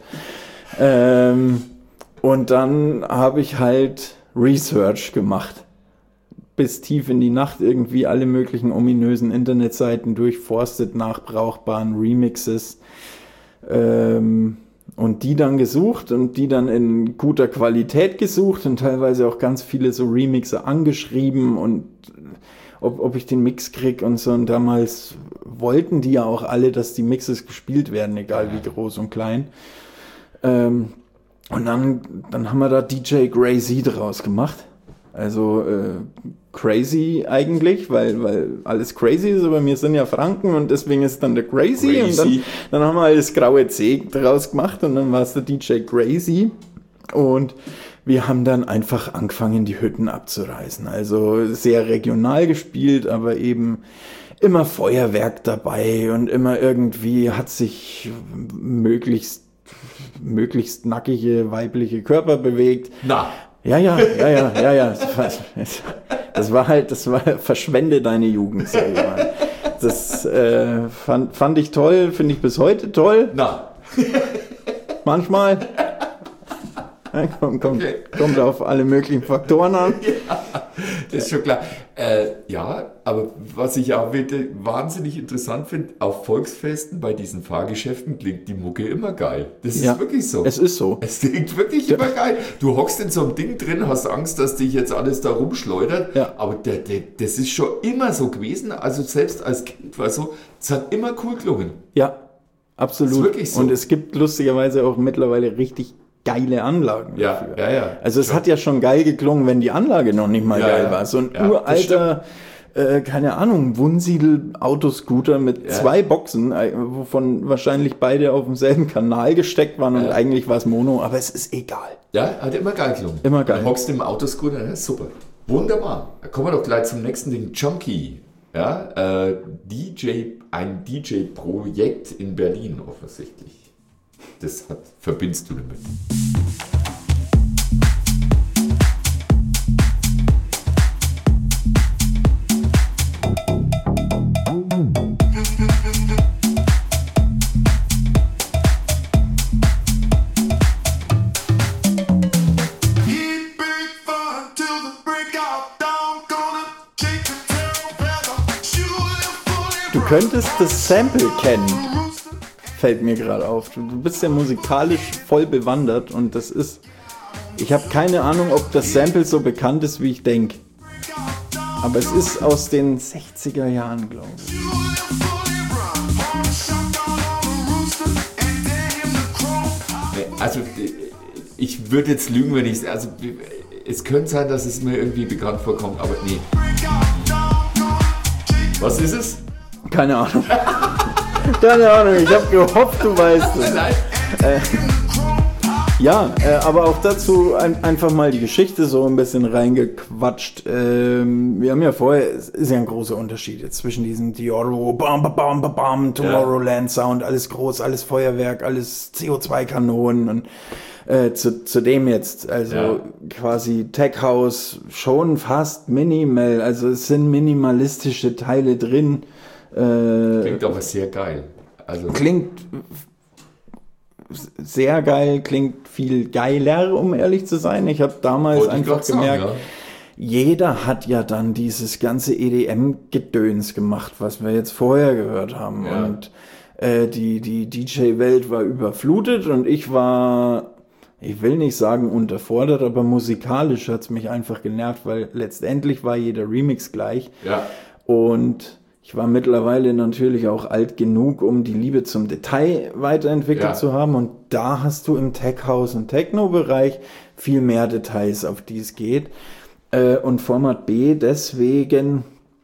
Und dann habe ich halt Research gemacht, bis tief in die Nacht irgendwie alle möglichen ominösen Internetseiten durchforstet nach brauchbaren Remixes, und die dann gesucht und die dann in guter Qualität gesucht und teilweise auch ganz viele so Remixer angeschrieben und ob ich den Mix krieg und so. Und damals wollten die ja auch alle, dass die Mixes gespielt werden, egal wie groß und klein. Und dann haben wir da DJ Grey Z draus gemacht. Also crazy eigentlich, weil alles crazy ist, aber wir sind ja Franken und deswegen ist dann der Crazy. Und dann haben wir halt das graue C draus gemacht und dann war es der DJ Crazy. Und wir haben dann einfach angefangen, die Hütten abzureißen. Also sehr regional gespielt, aber eben immer Feuerwerk dabei und immer irgendwie hat sich möglichst nackige weibliche Körper bewegt. Na. Ja. Das war verschwende deine Jugend, sag ich mal. Das fand ich toll, finde ich bis heute toll. Na. manchmal. Ja, kommt auf alle möglichen Faktoren an. Das ist schon klar. Ja, aber was ich auch wahnsinnig interessant finde, auf Volksfesten bei diesen Fahrgeschäften klingt die Mucke immer geil. Das ist wirklich so. Es ist so. Es klingt wirklich immer geil. Du hockst in so einem Ding drin, hast Angst, dass dich jetzt alles da rumschleudert. Ja. Aber das ist schon immer so gewesen. Also selbst als Kind war es so, es hat immer cool gelungen. Ja, absolut. Das ist wirklich so. Und es gibt lustigerweise auch mittlerweile richtig geile Anlagen dafür. Ja. Also es hat ja schon geil geklungen, wenn die Anlage noch nicht mal geil war. So ein uralter, keine Ahnung, Wunsiedel-Autoscooter mit 2 Boxen, wovon wahrscheinlich beide auf demselben Kanal gesteckt waren und eigentlich war es Mono, aber es ist egal. Ja, hat immer geil gelungen. Immer geil. Du hockst im Autoscooter, ja, super. Wunderbar. Da kommen wir doch gleich zum nächsten Ding. Junkie. Ja, ein DJ-Projekt in Berlin offensichtlich. Das verbindest du damit. Du könntest das Sample kennen. Fällt mir gerade auf. Du bist ja musikalisch voll bewandert und das ist... Ich habe keine Ahnung, ob das Sample so bekannt ist, wie ich denke. Aber es ist aus den 60er Jahren, glaube ich. Also, ich würde jetzt lügen, wenn ich... Also, es könnte sein, dass es mir irgendwie bekannt vorkommt, aber nee. Was ist es? Keine Ahnung. Keine Ahnung, ich habe gehofft, du weißt es. Aber auch dazu einfach mal die Geschichte so ein bisschen reingequatscht. Wir haben ja vorher, es ist ja ein großer Unterschied jetzt zwischen diesem Dioro, bam, bam, bam, bam, Tomorrowland Sound, alles groß, alles Feuerwerk, alles CO2-Kanonen und zu dem jetzt, also quasi Tech House, schon fast minimal, also es sind minimalistische Teile drin. Klingt aber sehr geil. Also klingt sehr geil, klingt viel geiler, um ehrlich zu sein. Ich habe damals einfach gemerkt, jeder hat ja dann dieses ganze EDM-Gedöns gemacht, was wir jetzt vorher gehört haben. Ja. Und die DJ-Welt war überflutet und ich war, ich will nicht sagen unterfordert, aber musikalisch hat es mich einfach genervt, weil letztendlich war jeder Remix gleich. Ja. Und ich war mittlerweile natürlich auch alt genug, um die Liebe zum Detail weiterentwickelt zu haben. Und da hast du im Tech-House- und Techno-Bereich viel mehr Details, auf die es geht. Und Format B deswegen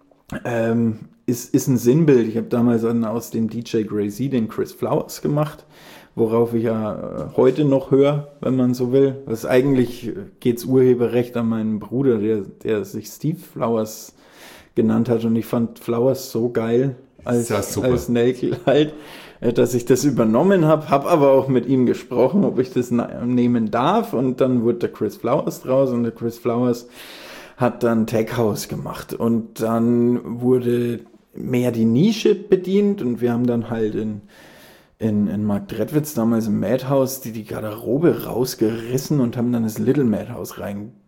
ist ein Sinnbild. Ich habe damals aus dem DJ Grey Z den Chris Flowers gemacht, worauf ich ja heute noch höre, wenn man so will. Was eigentlich geht's Urheberrecht an meinen Bruder, der sich Steve Flowers genannt hat, und ich fand Flowers so geil als Nelkel halt, dass ich das übernommen habe, aber auch mit ihm gesprochen, ob ich das nehmen darf, und dann wurde der Chris Flowers draus und der Chris Flowers hat dann Tech House gemacht und dann wurde mehr die Nische bedient und wir haben dann halt in Marktredwitz damals im Madhouse die Garderobe rausgerissen und haben dann das Little Madhouse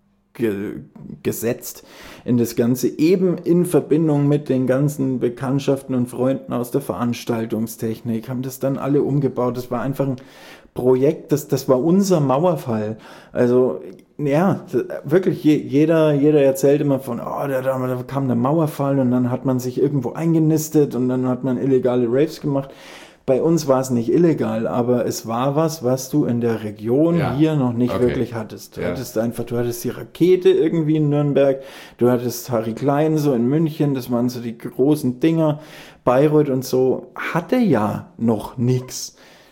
reingesetzt in das Ganze, eben in Verbindung mit den ganzen Bekanntschaften und Freunden aus der Veranstaltungstechnik, haben das dann alle umgebaut. Das war einfach ein Projekt, das war unser Mauerfall. Also ja, wirklich, jeder erzählt immer von, da kam der Mauerfall und dann hat man sich irgendwo eingenistet und dann hat man illegale Raves gemacht. Bei uns war es nicht illegal, aber es war was du in der Region hier noch nicht wirklich hattest. Du hattest die Rakete irgendwie in Nürnberg, du hattest Harry Klein so in München, das waren so die großen Dinger. Bayreuth und so hatte ja noch nix.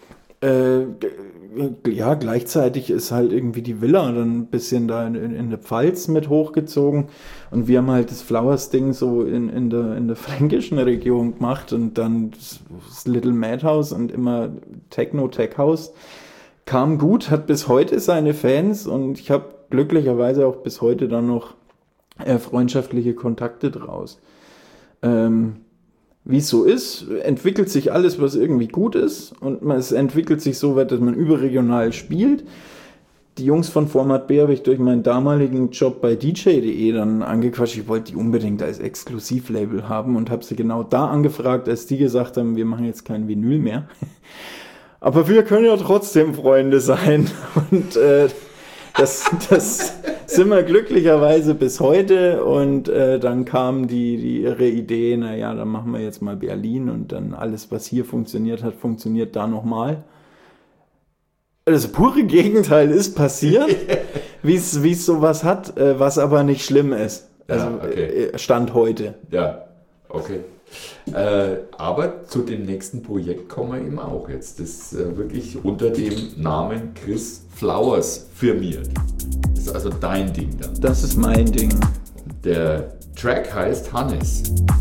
Gleichzeitig ist halt irgendwie die Villa dann ein bisschen da in der Pfalz mit hochgezogen und wir haben halt das Flowers-Ding so in der fränkischen Region gemacht und dann das Little Madhouse und immer Techno Tech House kam gut, hat bis heute seine Fans und ich habe glücklicherweise auch bis heute dann noch freundschaftliche Kontakte draus. wie es so ist, entwickelt sich alles, was irgendwie gut ist und es entwickelt sich so weit, dass man überregional spielt. Die Jungs von Format B habe ich durch meinen damaligen Job bei DJ.de dann angequatscht. Ich wollte die unbedingt als Exklusivlabel haben und habe sie genau da angefragt, als die gesagt haben, wir machen jetzt kein Vinyl mehr. Aber wir können ja trotzdem Freunde sein. Und das sind wir glücklicherweise bis heute. Und dann kam die ihre Idee, naja, dann machen wir jetzt mal Berlin und dann alles, was hier funktioniert hat, funktioniert da nochmal. Das pure Gegenteil ist passiert, wie es sowas hat, was aber nicht schlimm ist. Also Stand heute. Ja, okay. Aber zu dem nächsten Projekt kommen wir eben auch jetzt. Das ist wirklich unter dem Namen Chris Flowers firmiert. Das ist also dein Ding dann. Das ist mein Ding. Der Track heißt Hannes.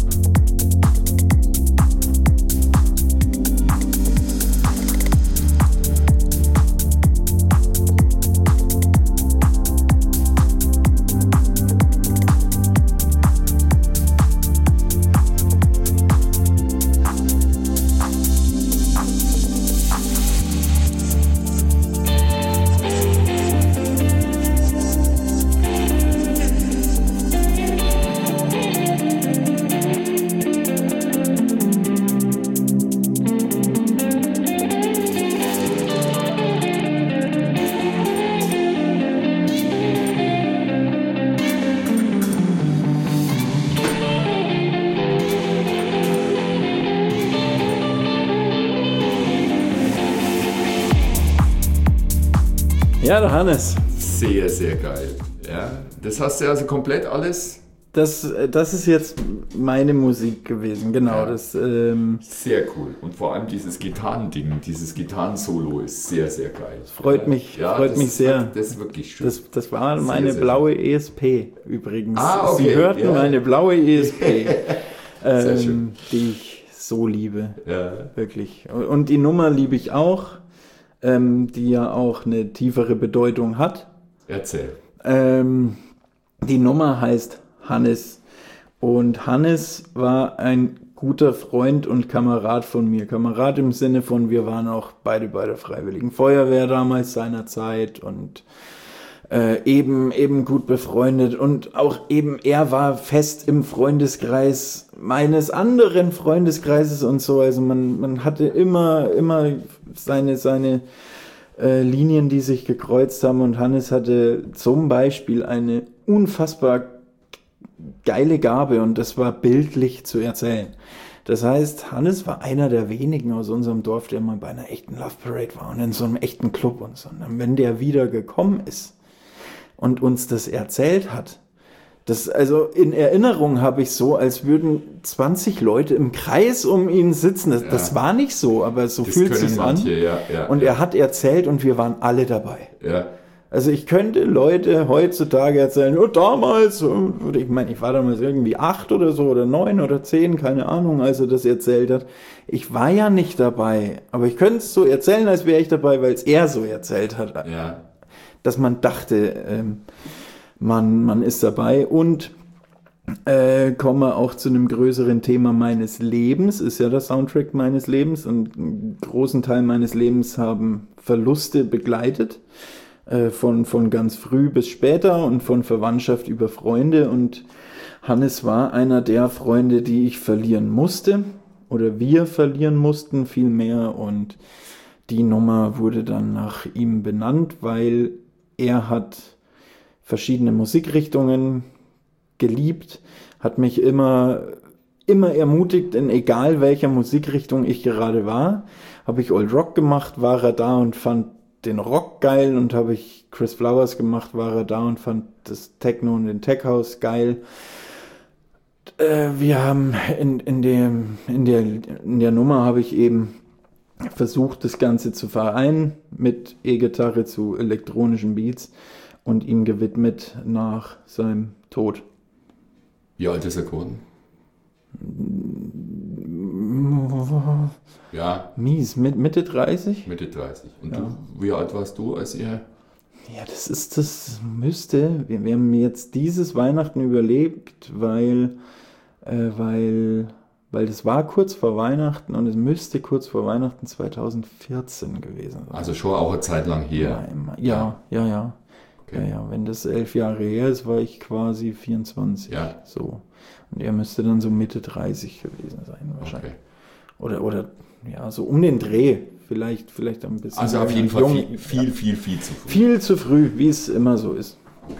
Ja, der Hannes. Sehr, sehr geil. Ja, das hast du also komplett alles. Das ist jetzt meine Musik gewesen, genau. Ja. Das, sehr cool. Und vor allem dieses Gitarrending, dieses Gitarrensolo ist sehr, sehr geil. Freut mich sehr. Das ist wirklich schön. Das war meine sehr blaue ESP übrigens. Okay. Sie hörten meine blaue ESP, Sehr schön. die ich so liebe. Ja. Wirklich. Und die Nummer liebe ich auch, die ja auch eine tiefere Bedeutung hat. Erzähl. Die Nummer heißt Hannes. Und Hannes war ein guter Freund und Kamerad von mir. Kamerad im Sinne von, wir waren auch beide bei der Freiwilligen Feuerwehr damals seinerzeit und eben gut befreundet. Und auch eben er war fest im Freundeskreis meines anderen Freundeskreises und so. Also man hatte immer seine Linien, die sich gekreuzt haben. Und Hannes hatte zum Beispiel eine unfassbar geile Gabe und das war bildlich zu erzählen. Das heißt, Hannes war einer der wenigen aus unserem Dorf, der mal bei einer echten Love Parade war und in so einem echten Club und so. Und wenn der wieder gekommen ist und uns das erzählt hat, also in Erinnerung habe ich so, als würden 20 Leute im Kreis um ihn sitzen. Das war nicht so, aber so fühlt es sich an. Und er hat erzählt und wir waren alle dabei. Ja. Also ich könnte Leute heutzutage erzählen, oh, damals, ich meine, ich war damals irgendwie 8 oder so oder 9 oder 10, keine Ahnung, als er das erzählt hat. Ich war ja nicht dabei, aber ich könnte es so erzählen, als wäre ich dabei, weil es er so erzählt hat. Ja. Dass man dachte, man ist dabei und komme auch zu einem größeren Thema meines Lebens, ist ja der Soundtrack meines Lebens und einen großen Teil meines Lebens haben Verluste begleitet. Von ganz früh bis später und von Verwandtschaft über Freunde und Hannes war einer der Freunde, die ich verlieren musste oder wir verlieren mussten vielmehr und die Nummer wurde dann nach ihm benannt, weil er hat verschiedene Musikrichtungen geliebt, hat mich immer ermutigt, in egal welcher Musikrichtung ich gerade war, habe ich Old Rock gemacht, war er da und fand den Rock geil und habe ich Chris Flowers gemacht, war er da und fand das Techno und den Tech House geil. Wir haben in der Nummer habe ich eben versucht, das Ganze zu vereinen mit E-Gitarre zu elektronischen Beats und ihm gewidmet nach seinem Tod. Wie alt ist er geworden? Ja. Mies, Mitte 30? Mitte 30. Und du, wie alt warst du, als ihr... Ja, wir haben jetzt dieses Weihnachten überlebt, weil Weil das war kurz vor Weihnachten und es müsste kurz vor Weihnachten 2014 gewesen sein. Also schon auch eine Zeit lang hier. Ja. Okay. Ja, wenn das 11 Jahre her ist, war ich quasi 24. Ja. So. Und er müsste dann so Mitte 30 gewesen sein wahrscheinlich. Okay. Oder ja, so um den Dreh. Vielleicht ein bisschen. Also auf jeden Fall viel zu früh. Viel zu früh, wie es immer so ist.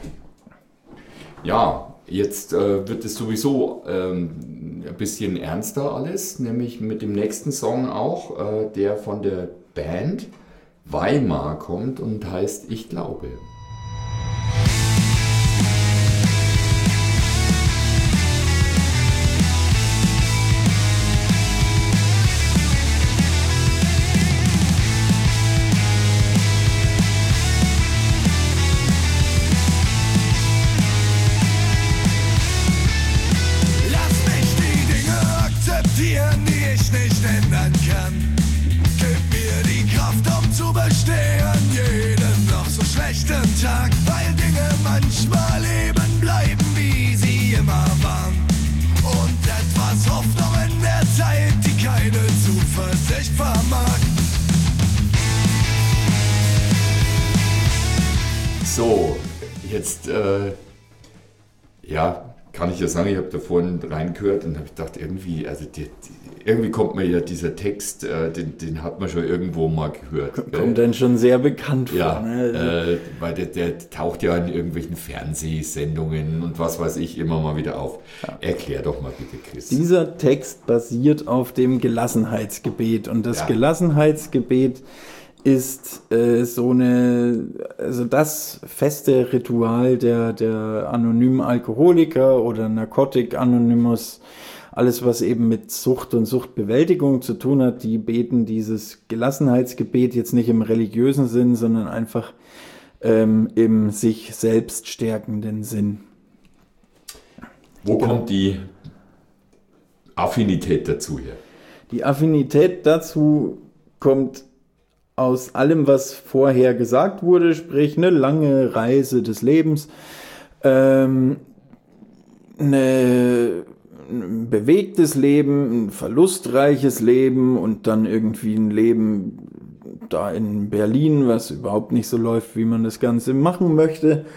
Ja, jetzt wird es sowieso ein bisschen ernster alles, nämlich mit dem nächsten Song auch, der von der Band Weimar kommt und heißt Ich glaube. Die ich nicht ändern kann. Gib mir die Kraft, um zu bestehen, jeden noch so schlechten Tag, weil Dinge manchmal eben bleiben, wie sie immer waren. Und etwas Hoffnung in der Zeit, die keine Zuversicht vermag. So, jetzt, kann ich ja sagen, ich habe da vorhin reingehört und habe gedacht, irgendwie, also irgendwie kommt mir ja dieser Text, den hat man schon irgendwo mal gehört. Kommt dann schon sehr bekannt vor. Ja, Ne? weil der taucht ja in irgendwelchen Fernsehsendungen und was weiß ich immer mal wieder auf. Ja. Erklär doch mal bitte, Chris. Dieser Text basiert auf dem Gelassenheitsgebet und das Gelassenheitsgebet ist das feste Ritual der anonymen Alkoholiker oder Narcotic Anonymous, alles was eben mit Sucht und Suchtbewältigung zu tun hat, die beten dieses Gelassenheitsgebet jetzt nicht im religiösen Sinn, sondern einfach im sich selbst stärkenden Sinn. Wo kommt die Affinität dazu her? Die Affinität dazu kommt aus allem, was vorher gesagt wurde, sprich eine lange Reise des Lebens, ein bewegtes Leben, ein verlustreiches Leben und dann irgendwie ein Leben da in Berlin, was überhaupt nicht so läuft, wie man das Ganze machen möchte.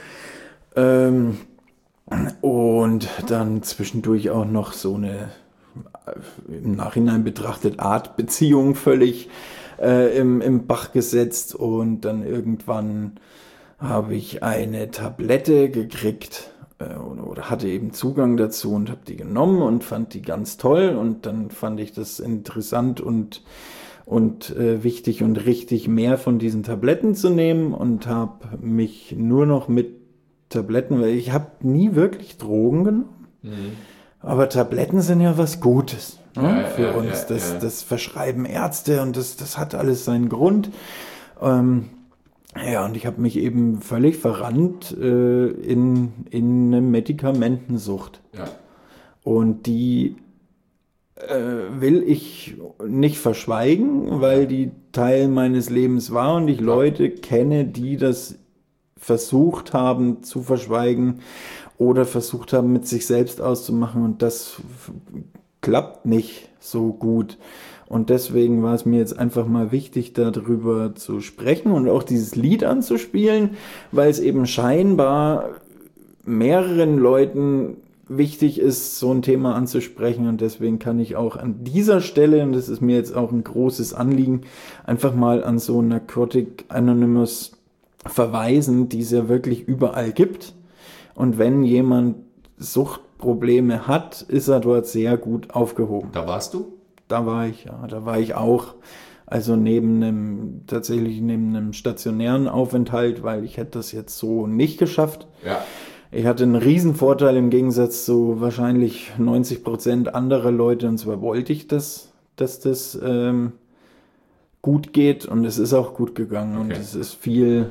Und dann zwischendurch auch noch so eine im Nachhinein betrachtet Art-Beziehung völlig im Bach gesetzt und dann irgendwann habe ich eine Tablette gekriegt oder hatte eben Zugang dazu und habe die genommen und fand die ganz toll und dann fand ich das interessant und wichtig und richtig, mehr von diesen Tabletten zu nehmen und habe mich nur noch mit Tabletten, weil ich habe nie wirklich Drogen genommen, aber Tabletten sind ja was Gutes. Für uns. Das verschreiben Ärzte und das hat alles seinen Grund. Und ich habe mich eben völlig verrannt in eine Medikamentensucht. Ja. Und die will ich nicht verschweigen, weil die Teil meines Lebens war und ich Leute kenne, die das versucht haben zu verschweigen oder versucht haben, mit sich selbst auszumachen und das klappt nicht so gut. Und deswegen war es mir jetzt einfach mal wichtig, darüber zu sprechen und auch dieses Lied anzuspielen, weil es eben scheinbar mehreren Leuten wichtig ist, so ein Thema anzusprechen. Und deswegen kann ich auch an dieser Stelle, und das ist mir jetzt auch ein großes Anliegen, einfach mal an so Narcotic Anonymous verweisen, die es ja wirklich überall gibt. Und wenn jemand Suchtprobleme hat, ist er dort sehr gut aufgehoben. Da warst du? Da war ich, ja. Da war ich auch. Also neben einem stationären Aufenthalt, weil ich hätte das jetzt so nicht geschafft. Ja. Ich hatte einen riesen Vorteil im Gegensatz zu wahrscheinlich 90% anderer Leute. Und zwar wollte ich, dass das gut geht. Und es ist auch gut gegangen. Okay. Und es ist viel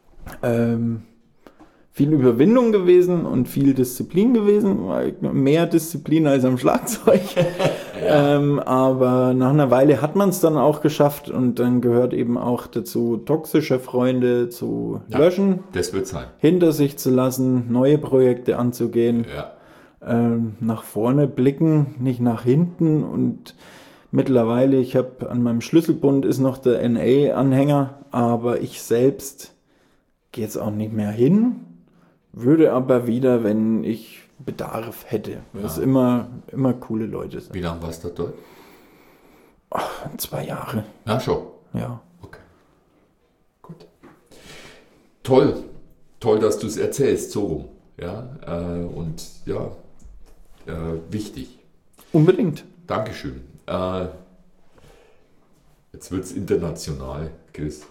Überwindung gewesen und viel Disziplin gewesen, mehr Disziplin als am Schlagzeug. Ja. Aber nach einer Weile hat man es dann auch geschafft und dann gehört eben auch dazu, toxische Freunde zu löschen, das wird sein, hinter sich zu lassen, neue Projekte anzugehen. nach vorne blicken, nicht nach hinten. Und mittlerweile, ich habe an meinem Schlüsselbund ist noch der NA-Anhänger, aber ich selbst gehe jetzt auch nicht mehr hin, würde aber wieder, wenn ich Bedarf hätte, weil es immer coole Leute sind. Wie lange warst du dort? 2 Jahre. Ja, schon. Ja. Okay. Gut. Toll, dass du es erzählst, so rum. Ja, und ja, wichtig. Unbedingt. Dankeschön. Jetzt wird es international, Chris.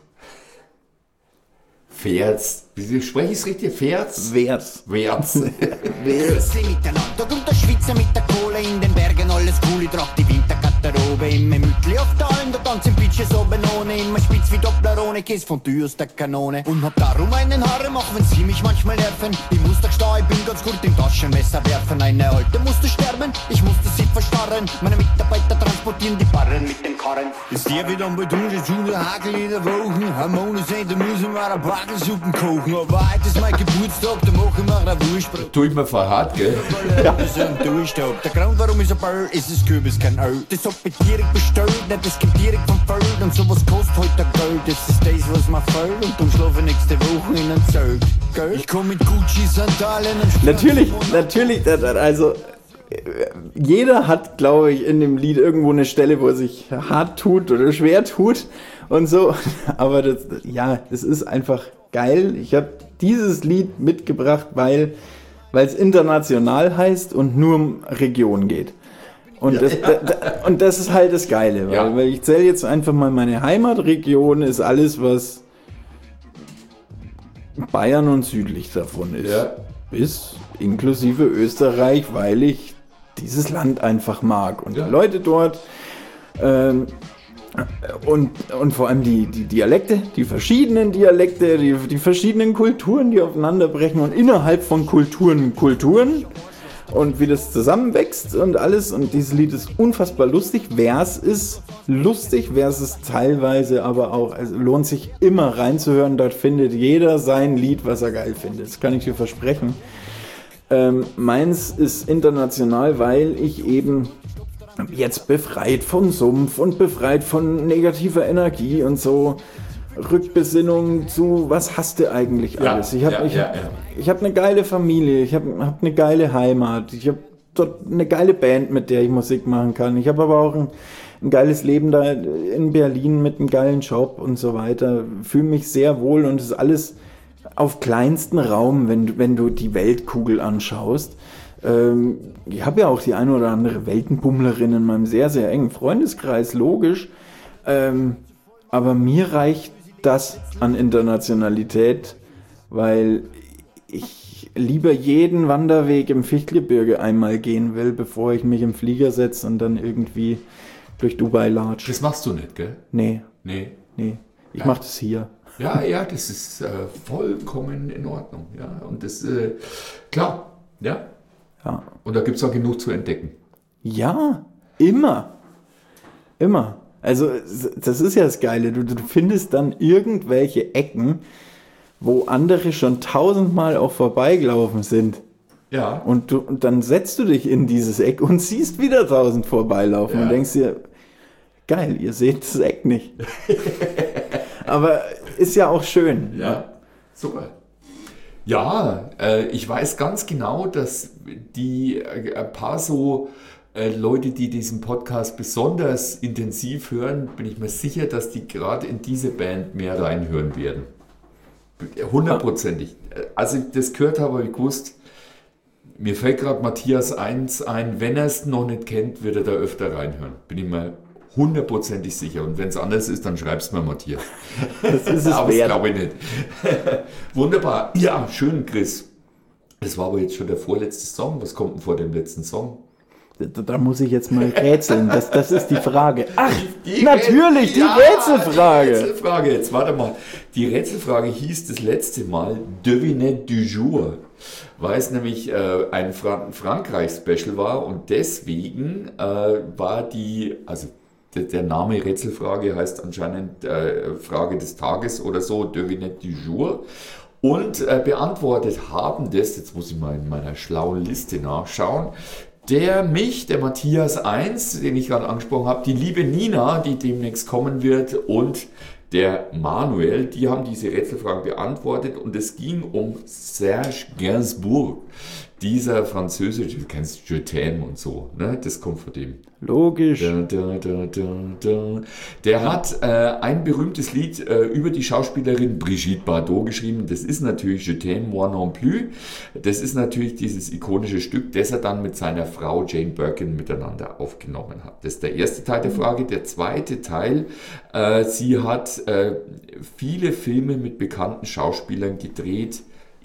Fährt's. Wie spreche ich es richtig? Fährt's? Wär's. Grüßli miteinander und der Schweizer mit der Kohle in den Bergen, alles cool, ich trag die Wintergarderobe, immer Mütli auf der Alm, da tanzen Bitches oben ohne, immer spitz wie Dopplerone, Käse von Tür aus der Kanone. Und hab darum einen Harem, auch wenn sie mich manchmal nerven. Ich muss da stehen, ich bin ganz gut im Taschenmesser werfen. Eine Alte musste sterben, ich musste sie verstarren. Meine Mitarbeiter transportieren die Barren mit dem Karren. Ist dir wieder bei Dunkel, Dschungel, Hagel in der Woche. Harmonie sind, da müssen wir eine Bagelsuppen kochen. Aber heute ist mein Geburtstag, da machen wir eine Wurstbrot. Tu ich mir verhart, gell? Ja. Der Grund, warum ich so böll, ist das Kürbis kein Öl. Das hab ich direkt bestellt, nicht das kommt direkt vom Feld. Und sowas kostet heute Geld, das ist das, was mir fehlt. Und dann schlafe ich nächste Woche in ein Zelt, gell? Ich komm mit Gucci-Sandalen und Natürlich, also jeder hat, glaube ich, in dem Lied irgendwo eine Stelle, wo er sich hart tut oder schwer tut und so. Aber das ist einfach geil. Ich habe dieses Lied mitgebracht, weil es international heißt und nur um Region geht. Und, und das ist halt das Geile, weil ich zähle jetzt einfach mal meine Heimatregion, ist alles, was Bayern und südlich davon ist. Ja. Bis inklusive Österreich, weil ich dieses Land einfach mag. Und die Leute dort und vor allem die Dialekte, die verschiedenen Dialekte, die verschiedenen Kulturen, die aufeinanderbrechen und innerhalb von Kulturen und wie das zusammenwächst und alles. Und dieses Lied ist unfassbar lustig. Vers ist lustig, Vers ist teilweise aber auch, also lohnt sich immer reinzuhören. Dort findet jeder sein Lied, was er geil findet. Das kann ich dir versprechen. Meins ist international, weil ich eben jetzt befreit von Sumpf und befreit von negativer Energie und so Rückbesinnung zu, was hast du eigentlich alles? Ich hab eine geile Familie, ich hab eine geile Heimat, ich habe dort eine geile Band, mit der ich Musik machen kann. Ich habe aber auch ein geiles Leben da in Berlin mit einem geilen Job und so weiter. Fühle mich sehr wohl und es ist alles auf kleinsten Raum, wenn du die Weltkugel anschaust. Ich habe ja auch die eine oder andere Weltenbummlerin in meinem sehr, sehr engen Freundeskreis, logisch. Aber mir reicht das an Internationalität, weil ich lieber jeden Wanderweg im Fichtelgebirge einmal gehen will, bevor ich mich im Flieger setze und dann irgendwie durch Dubai latsche. Das machst du nicht, gell? Nee. Ich mache das hier. Ja, das ist vollkommen in Ordnung. Ja, und das, klar, ja. Und da gibt es auch genug zu entdecken. Ja, immer. Also das ist ja das Geile. Du findest dann irgendwelche Ecken, wo andere schon 1000-mal auch vorbeigelaufen sind. Ja. Und dann setzt du dich in dieses Eck und siehst wieder 1000 vorbeilaufen und denkst dir, geil, ihr seht das Eck nicht. Aber ist ja auch schön. Ja, super. Ja, ich weiß ganz genau, dass ein paar so Leute, die diesen Podcast besonders intensiv hören, bin ich mir sicher, dass die gerade in diese Band mehr reinhören werden. 100%. Als ich das gehört habe, habe ich gewusst, mir fällt gerade Matthias 1 ein, wenn er es noch nicht kennt, wird er da öfter reinhören. Bin ich mir 100% sicher. Und wenn es anders ist, dann schreib's mir, Matthias. Das ist es aber wert. Das glaube ich nicht. Wunderbar. Ja, schön, Chris. Das war aber jetzt schon der vorletzte Song. Was kommt denn vor dem letzten Song? Da muss ich jetzt mal rätseln. Das ist die Frage. Ach, natürlich, die Rätselfrage. Die Rätselfrage, jetzt warte mal. Die Rätselfrage hieß das letzte Mal Devinette du jour, weil es nämlich ein Frankreich-Special war und deswegen war der Name Rätselfrage heißt anscheinend Frage des Tages oder so, Devinette du jour. Und beantwortet haben das, jetzt muss ich mal in meiner schlauen Liste nachschauen, der Matthias 1, den ich gerade angesprochen habe, die liebe Nina, die demnächst kommen wird, und der Manuel, die haben diese Rätselfragen beantwortet, und es ging um Serge Gainsbourg. Dieser französische, du kennst Je t'aime und so, ne? Das kommt von dem. Logisch. Der hat ein berühmtes Lied über die Schauspielerin Brigitte Bardot geschrieben. Das ist natürlich Je t'aime, moi non plus. Das ist natürlich dieses ikonische Stück, das er dann mit seiner Frau Jane Birkin miteinander aufgenommen hat. Das ist der erste Teil der Frage. Der zweite Teil, sie hat viele Filme mit bekannten Schauspielern gedreht.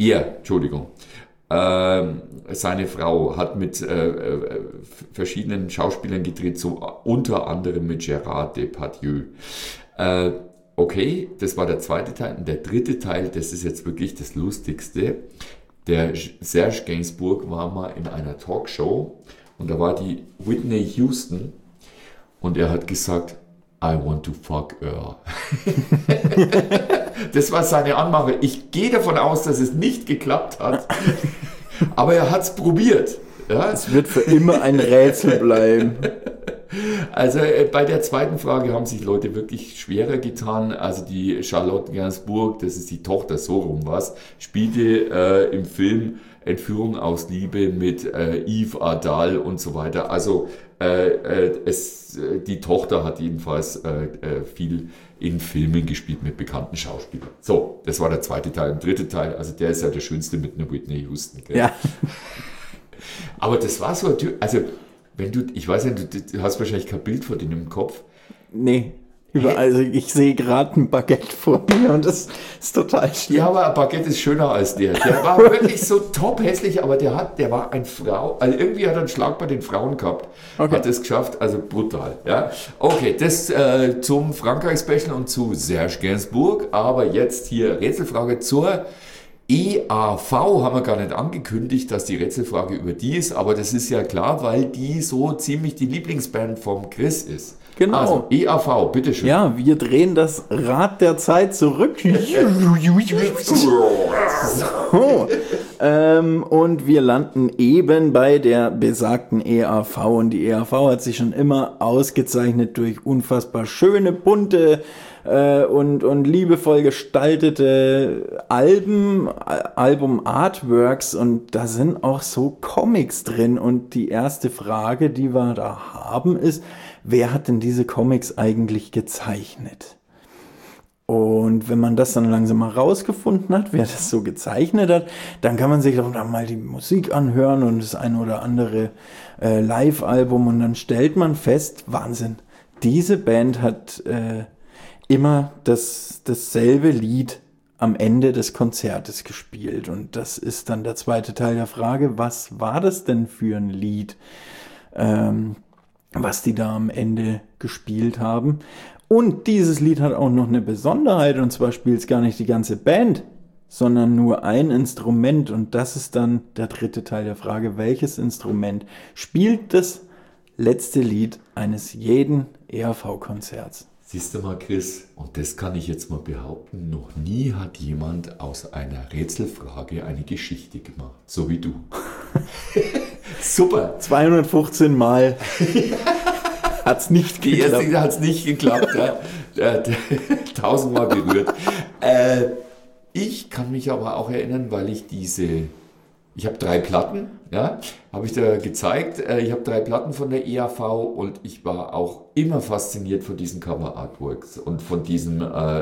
Seine Frau hat mit verschiedenen Schauspielern gedreht, so unter anderem mit Gérard Depardieu. Okay, das war der zweite Teil. Und der dritte Teil, das ist jetzt wirklich das Lustigste. Der Serge Gainsbourg war mal in einer Talkshow, und da war die Whitney Houston, und er hat gesagt, I want to fuck her. Das war seine Anmache. Ich gehe davon aus, dass es nicht geklappt hat, aber er hat es probiert. Ja? Es wird für immer ein Rätsel bleiben. Also bei der zweiten Frage haben sich Leute wirklich schwerer getan. Also die Charlotte Gainsbourg, das ist die Tochter, so rum was, spielte im Film Entführung aus Liebe mit Yves Adal und so weiter. Also die Tochter hat jedenfalls viel in Filmen gespielt mit bekannten Schauspielern. So, das war der zweite Teil. Und dritte Teil, also der ist ja der schönste mit einer Whitney Houston. Gell? Ja. Aber das war so, also wenn du, ich weiß nicht, du hast wahrscheinlich kein Bild von denen im Kopf. Nee. Also ich sehe gerade ein Baguette vor mir, und das ist total schlimm. Ja, aber ein Baguette ist schöner als der. Der war wirklich so top hässlich, aber der war ein Frau, also irgendwie hat er einen Schlag bei den Frauen gehabt. Okay. Hat es geschafft, also brutal. Ja. Okay, das zum Frankreich-Special und zu Serge Gainsbourg, aber jetzt hier Rätselfrage zur EAV, haben wir gar nicht angekündigt, dass die Rätselfrage über die ist, aber das ist ja klar, weil die so ziemlich die Lieblingsband vom Chris ist. Genau. Also, EAV, bitteschön. Ja, wir drehen das Rad der Zeit zurück. So. Und wir landen eben bei der besagten EAV. Und die EAV hat sich schon immer ausgezeichnet durch unfassbar schöne, bunte und liebevoll gestaltete Album-Artworks. Und da sind auch so Comics drin. Und die erste Frage, die wir da haben, ist: Wer hat denn diese Comics eigentlich gezeichnet? Und wenn man das dann langsam mal rausgefunden hat, wer das so gezeichnet hat, dann kann man sich auch dann mal die Musik anhören und das ein oder andere Live-Album, und dann stellt man fest, Wahnsinn, diese Band hat immer dasselbe Lied am Ende des Konzertes gespielt. Und das ist dann der zweite Teil der Frage: Was war das denn für ein Lied, was die da am Ende gespielt haben? Und dieses Lied hat auch noch eine Besonderheit, und zwar spielt es gar nicht die ganze Band, sondern nur ein Instrument, und das ist dann der dritte Teil der Frage: Welches Instrument spielt das letzte Lied eines jeden EAV-Konzerts? Siehst du mal, Chris, und das kann ich jetzt mal behaupten, noch nie hat jemand aus einer Rätselfrage eine Geschichte gemacht, so wie du. Super. 215 Mal hat's nicht geklappt. Die erste hat's nicht geklappt. Ja. 1000-mal berührt. Ich kann mich aber auch erinnern, weil ich habe 3 Platten, ja, habe ich da gezeigt. Ich habe 3 Platten von der EAV, und ich war auch immer fasziniert von diesen Cover-Artworks und von diesen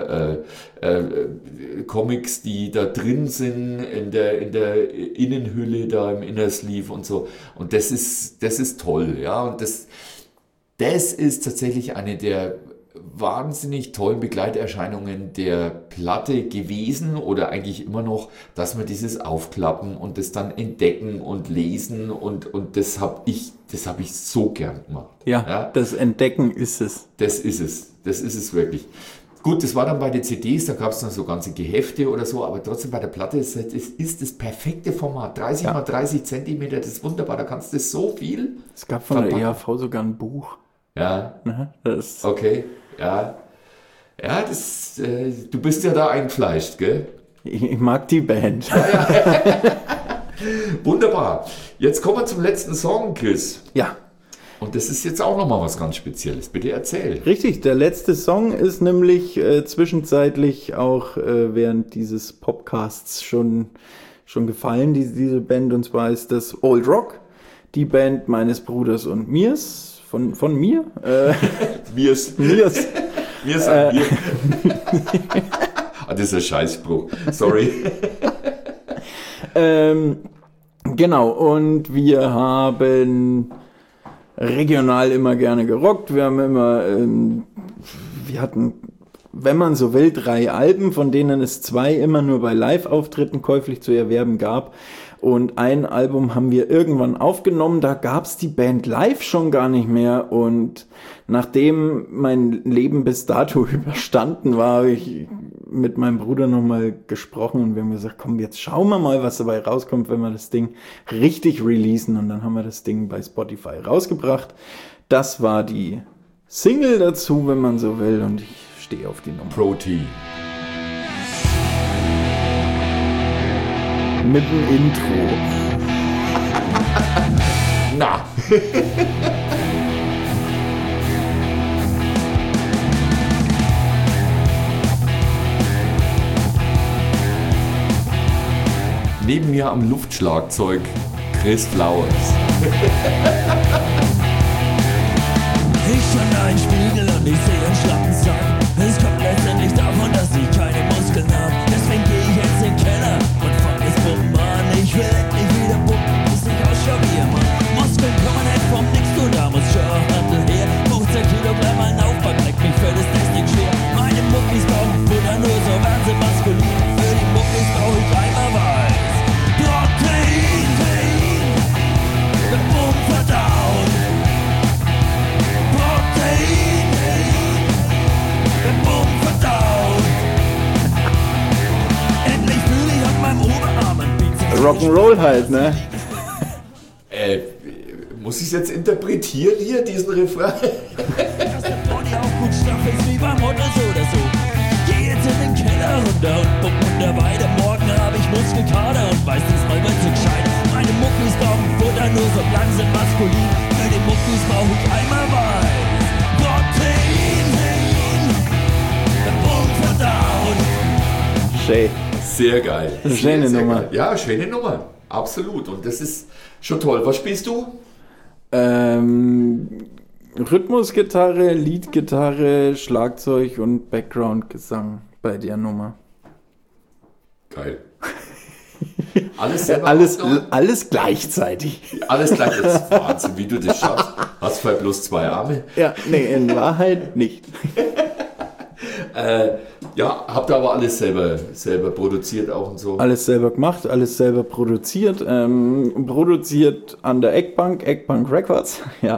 Comics, die da drin sind, in der Innenhülle, da im Inner Sleeve und so. Und das ist toll, ja. Und das ist tatsächlich eine der wahnsinnig tollen Begleiterscheinungen der Platte gewesen, oder eigentlich immer noch, dass wir dieses Aufklappen und das dann entdecken und lesen, und das habe ich so gern gemacht. Ja, das Entdecken ist es. Das ist es wirklich. Gut, das war dann bei den CDs, da gab es dann so ganze Gehefte oder so, aber trotzdem bei der Platte ist das perfekte Format. 30 mal 30 Centimeter, das ist wunderbar, da kannst du so viel. Es gab von der EAV sogar ein Buch. Ja, das okay, ja. Ja, du bist ja da eingefleischt, gell? Ich mag die Band. Wunderbar. Jetzt kommen wir zum letzten Song, Chris. Ja. Und das ist jetzt auch nochmal was ganz Spezielles. Bitte erzähl. Richtig, der letzte Song ist nämlich zwischenzeitlich auch während dieses Podcasts schon gefallen, diese Band. Und zwar ist das Old Rock, die Band meines Bruders und mirs. Von mir? Mirs. Mirs. Mirs an mir. Das ist ein Scheißspruch. Sorry. Genau, und wir haben regional immer gerne gerockt. Wir haben immer, wir hatten, wenn man so will, 3 Alben, von denen es 2 immer nur bei Live-Auftritten käuflich zu erwerben gab. Und ein Album haben wir irgendwann aufgenommen, da gab's die Band live schon gar nicht mehr. Und nachdem mein Leben bis dato überstanden war, habe ich mit meinem Bruder nochmal gesprochen und wir haben gesagt, komm, jetzt schauen wir mal, was dabei rauskommt, wenn wir das Ding richtig releasen. Und dann haben wir das Ding bei Spotify rausgebracht. Das war die Single dazu, wenn man so will, und ich stehe auf die Nummer. Pro-T. Mit dem Intro. Na. Neben mir am Luftschlagzeug Chris Flowers. Ich schaue einen Spiegel und ich sehe einen schlappen Sack. Es kommt letztendlich davon, dass ich keine Muskeln habe. Deswegen gehe ich jetzt in den Keller und fang das Pumpen an. Ich will endlich wieder pumpen, bis ich ausschaue wie ein Mann. Muskeln kommen nicht vom Nix, du, da muss schon Handel her. 15 Kilogramm ein Aufpack, leckt mich für das Testing schwer. Meine Muckis brauchen Futter, nur so werden sie maskulin. Für die Muckis brauche ich einmal weiß. Protein, der Pump verdaut. Protein, der Pump verdaut. Endlich fühle ich auf meinem Oberarm ein Bizeps. Rock'n'Roll halt, ne? Muss ich es jetzt interpretieren hier, diesen Refrain? Dass der Body auch gut straff ist wie beim Hund so oder so. Geh jetzt in den Keller runter und buck unter Weide. Morgen habe ich Muskelkater und weiß diesmal wird so gescheit. Meine Muckis brauchen Futter, nur so lang sind maskulin. Für die Muckis brauche ich einmal weiß. Protein, der Punkt verdaut. Schön. Sehr geil. Schöne sehr Nummer. Geil. Ja, schöne Nummer. Absolut. Und das ist schon toll. Was spielst du? Rhythmusgitarre, Leadgitarre, Schlagzeug und Background-Gesang bei der Nummer. Geil. Alles selber Alles gleichzeitig. Alles gleich. Das ist Wahnsinn, wie du das schaffst. Hast vielleicht bloß 2 Arme. Ja, nee, in Wahrheit nicht. Ja, habt ihr aber alles selber produziert auch und so? Alles selber gemacht, alles selber produziert. Produziert an der Eckbank Records. Ja.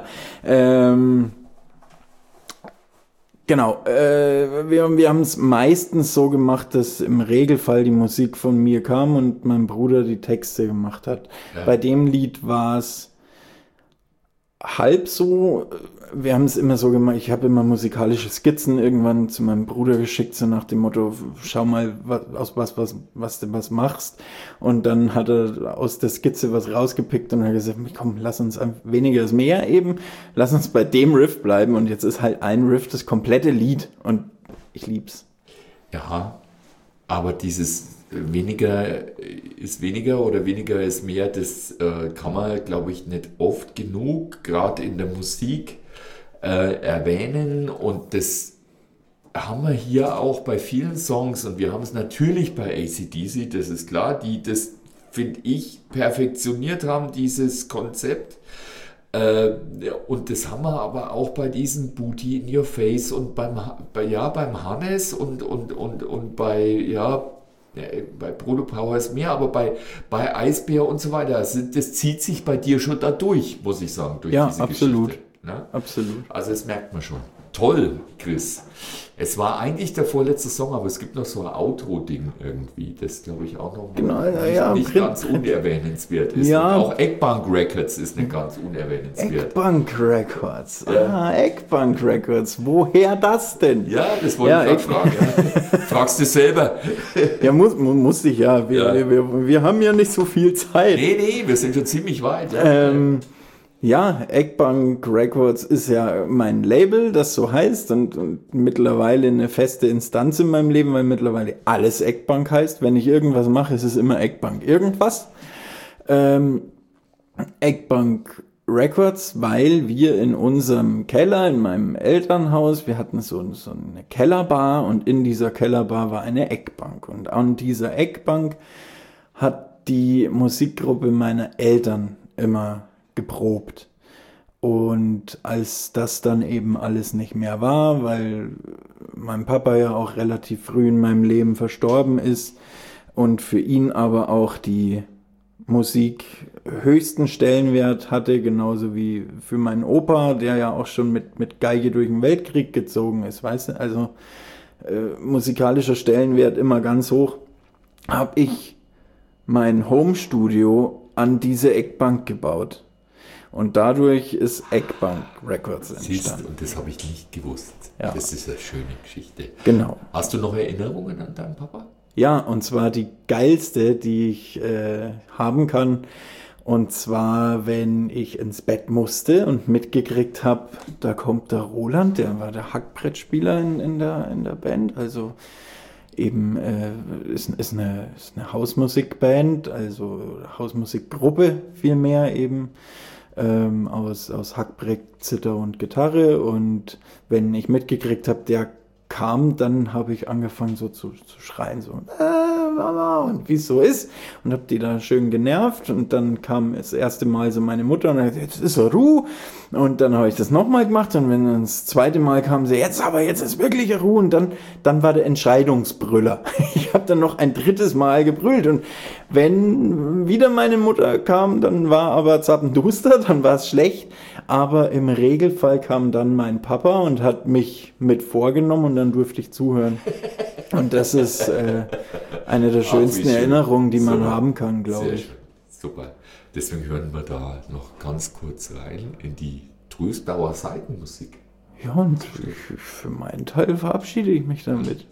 Genau. Wir haben es meistens so gemacht, dass im Regelfall die Musik von mir kam und mein Bruder die Texte gemacht hat. Ja. Bei dem Lied war es halb so. Wir haben es immer so gemacht, ich habe immer musikalische Skizzen irgendwann zu meinem Bruder geschickt, so nach dem Motto, schau mal, was du machst. Und dann hat er aus der Skizze was rausgepickt und hat gesagt, komm, lass uns weniger ist mehr eben, lass uns bei dem Riff bleiben. Und jetzt ist halt ein Riff das komplette Lied und ich lieb's. Ja, aber dieses weniger ist weniger oder weniger ist mehr, das kann man, glaube ich, nicht oft genug, gerade in der Musik, erwähnen, und das haben wir hier auch bei vielen Songs, und wir haben es natürlich bei AC/DC, das ist klar, die das, finde ich, perfektioniert haben, dieses Konzept, und das haben wir aber auch bei diesem Booty in Your Face und beim Hannes und bei Proto Power ist mehr, aber bei Eisbär und so weiter, das zieht sich bei dir schon da durch, muss ich sagen, durch diese absolut. Geschichte. Ne? Absolut. Also das merkt man schon. Toll, Chris. Es war eigentlich der vorletzte Song, aber es gibt noch so ein Outro-Ding irgendwie, das glaube ich auch noch nicht ganz unerwähnenswert ist. Ja. Und auch Eggbank Records ist nicht ganz unerwähnenswert. Eggbank Records. Eggbank Records. Woher das denn? Ja, das wollte ich gerade fragen. Ja. Fragst du selber. Ja, muss ich ja. Wir haben ja nicht so viel Zeit. Nee, wir sind schon ziemlich weit. Ja, Eggbank Records ist ja mein Label, das so heißt und mittlerweile eine feste Instanz in meinem Leben, weil mittlerweile alles Eggbank heißt. Wenn ich irgendwas mache, ist es immer Eggbank irgendwas. Eggbank Records, weil wir in unserem Keller, in meinem Elternhaus, wir hatten so eine Kellerbar und in dieser Kellerbar war eine Eggbank. Und an dieser Eggbank hat die Musikgruppe meiner Eltern immer geprobt. Und als das dann eben alles nicht mehr war, weil mein Papa ja auch relativ früh in meinem Leben verstorben ist und für ihn aber auch die Musik höchsten Stellenwert hatte, genauso wie für meinen Opa, der ja auch schon mit Geige durch den Weltkrieg gezogen ist, weißt du, also musikalischer Stellenwert immer ganz hoch, habe ich mein Homestudio an diese Eggbank gebaut. Und dadurch ist Eggbank Records entstanden. Und das habe ich nicht gewusst. Ja. Das ist eine schöne Geschichte. Genau. Hast du noch Erinnerungen an deinen Papa? Ja, und zwar die geilste, die ich haben kann. Und zwar, wenn ich ins Bett musste und mitgekriegt habe, da kommt der Roland, der war der Hackbrettspieler in der Band. Also eben ist eine Hausmusikband, also Hausmusikgruppe vielmehr eben. Aus Hackbrett, Zither und Gitarre, und wenn ich mitgekriegt habe, der kam, dann habe ich angefangen so zu schreien, so Mama, und wie es so ist, und habe die da schön genervt, und dann kam das erste Mal so meine Mutter und hat gesagt, jetzt ist er Ruhe, und dann habe ich das nochmal gemacht, und wenn dann das zweite Mal kam sie, jetzt ist wirklich Ruhe, und dann war der Entscheidungsbrüller. Ich habe dann noch ein drittes Mal gebrüllt, und wenn wieder meine Mutter kam, dann war aber zappenduster, dann war es schlecht, aber im Regelfall kam dann mein Papa und hat mich mit vorgenommen, und dann durfte ich zuhören. Und das ist eine der schönsten Erinnerungen, die man haben kann, glaube ich. Schön. Super. Deswegen hören wir da noch ganz kurz rein in die Trüsdauer Seitenmusik. Ja, und für meinen Teil verabschiede ich mich damit.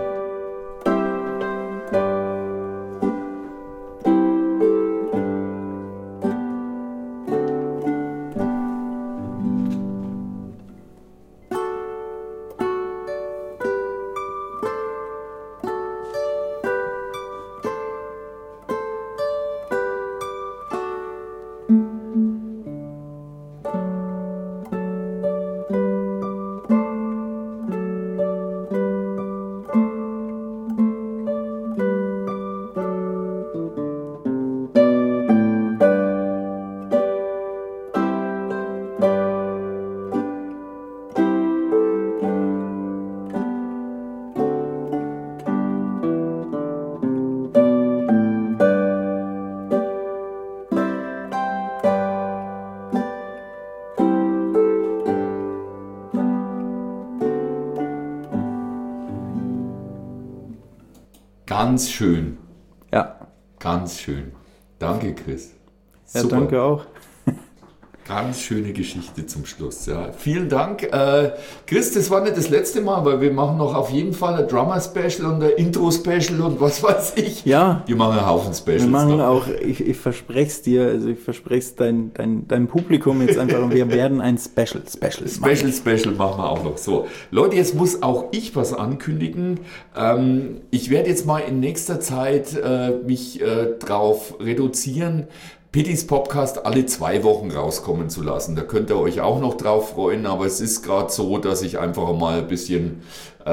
Ganz schön. Ja. Ganz schön. Danke, Chris. Ja, danke auch. Ganz schöne Geschichte zum Schluss. Ja. Vielen Dank. Chris, das war nicht das letzte Mal, weil wir machen noch auf jeden Fall ein Drummer-Special und ein Intro-Special und was weiß ich. Ja. Wir machen einen Haufen Specials. Wir machen noch. auch, ich verspreche es dir, also ich verspreche es dein Publikum jetzt einfach, und wir werden ein Special machen. Special machen wir auch noch. So, Leute, jetzt muss auch ich was ankündigen. Ich werde jetzt mal in nächster Zeit mich drauf reduzieren, Pittys Podcast alle 2 Wochen rauskommen zu lassen. Da könnt ihr euch auch noch drauf freuen, aber es ist gerade so, dass ich einfach mal ein bisschen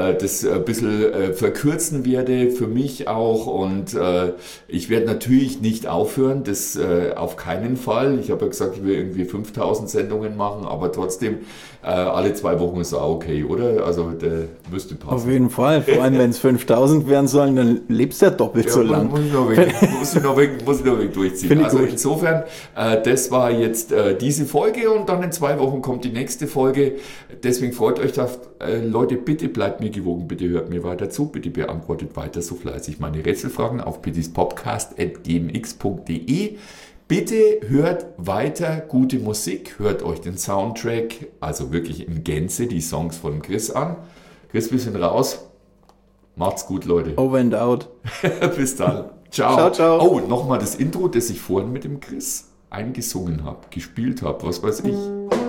verkürzen werde, für mich auch, und ich werde natürlich nicht aufhören, das auf keinen Fall. Ich habe ja gesagt, ich will irgendwie 5000 Sendungen machen, aber trotzdem alle 2 Wochen ist auch okay, oder? Also der müsste passen. Auf jeden Fall, vor allem wenn es 5000 werden sollen, dann lebst du ja doppelt so lang. Muss ich noch ein wenig durchziehen. Also insofern, das war jetzt diese Folge und dann in 2 Wochen kommt die nächste Folge. Deswegen freut euch auf, Leute, bitte bleibt mir gewogen, bitte hört mir weiter zu, bitte beantwortet weiter so fleißig meine Rätselfragen auf pittispodcast@gmx.de. Bitte hört weiter gute Musik, hört euch den Soundtrack, also wirklich in Gänze, die Songs von Chris an. Chris, wir sind raus. Macht's gut, Leute. Over and out. Bis dann. Ciao. Ciao, ciao. Oh, nochmal das Intro, das ich vorhin mit dem Chris eingesungen habe, gespielt habe, was weiß ich.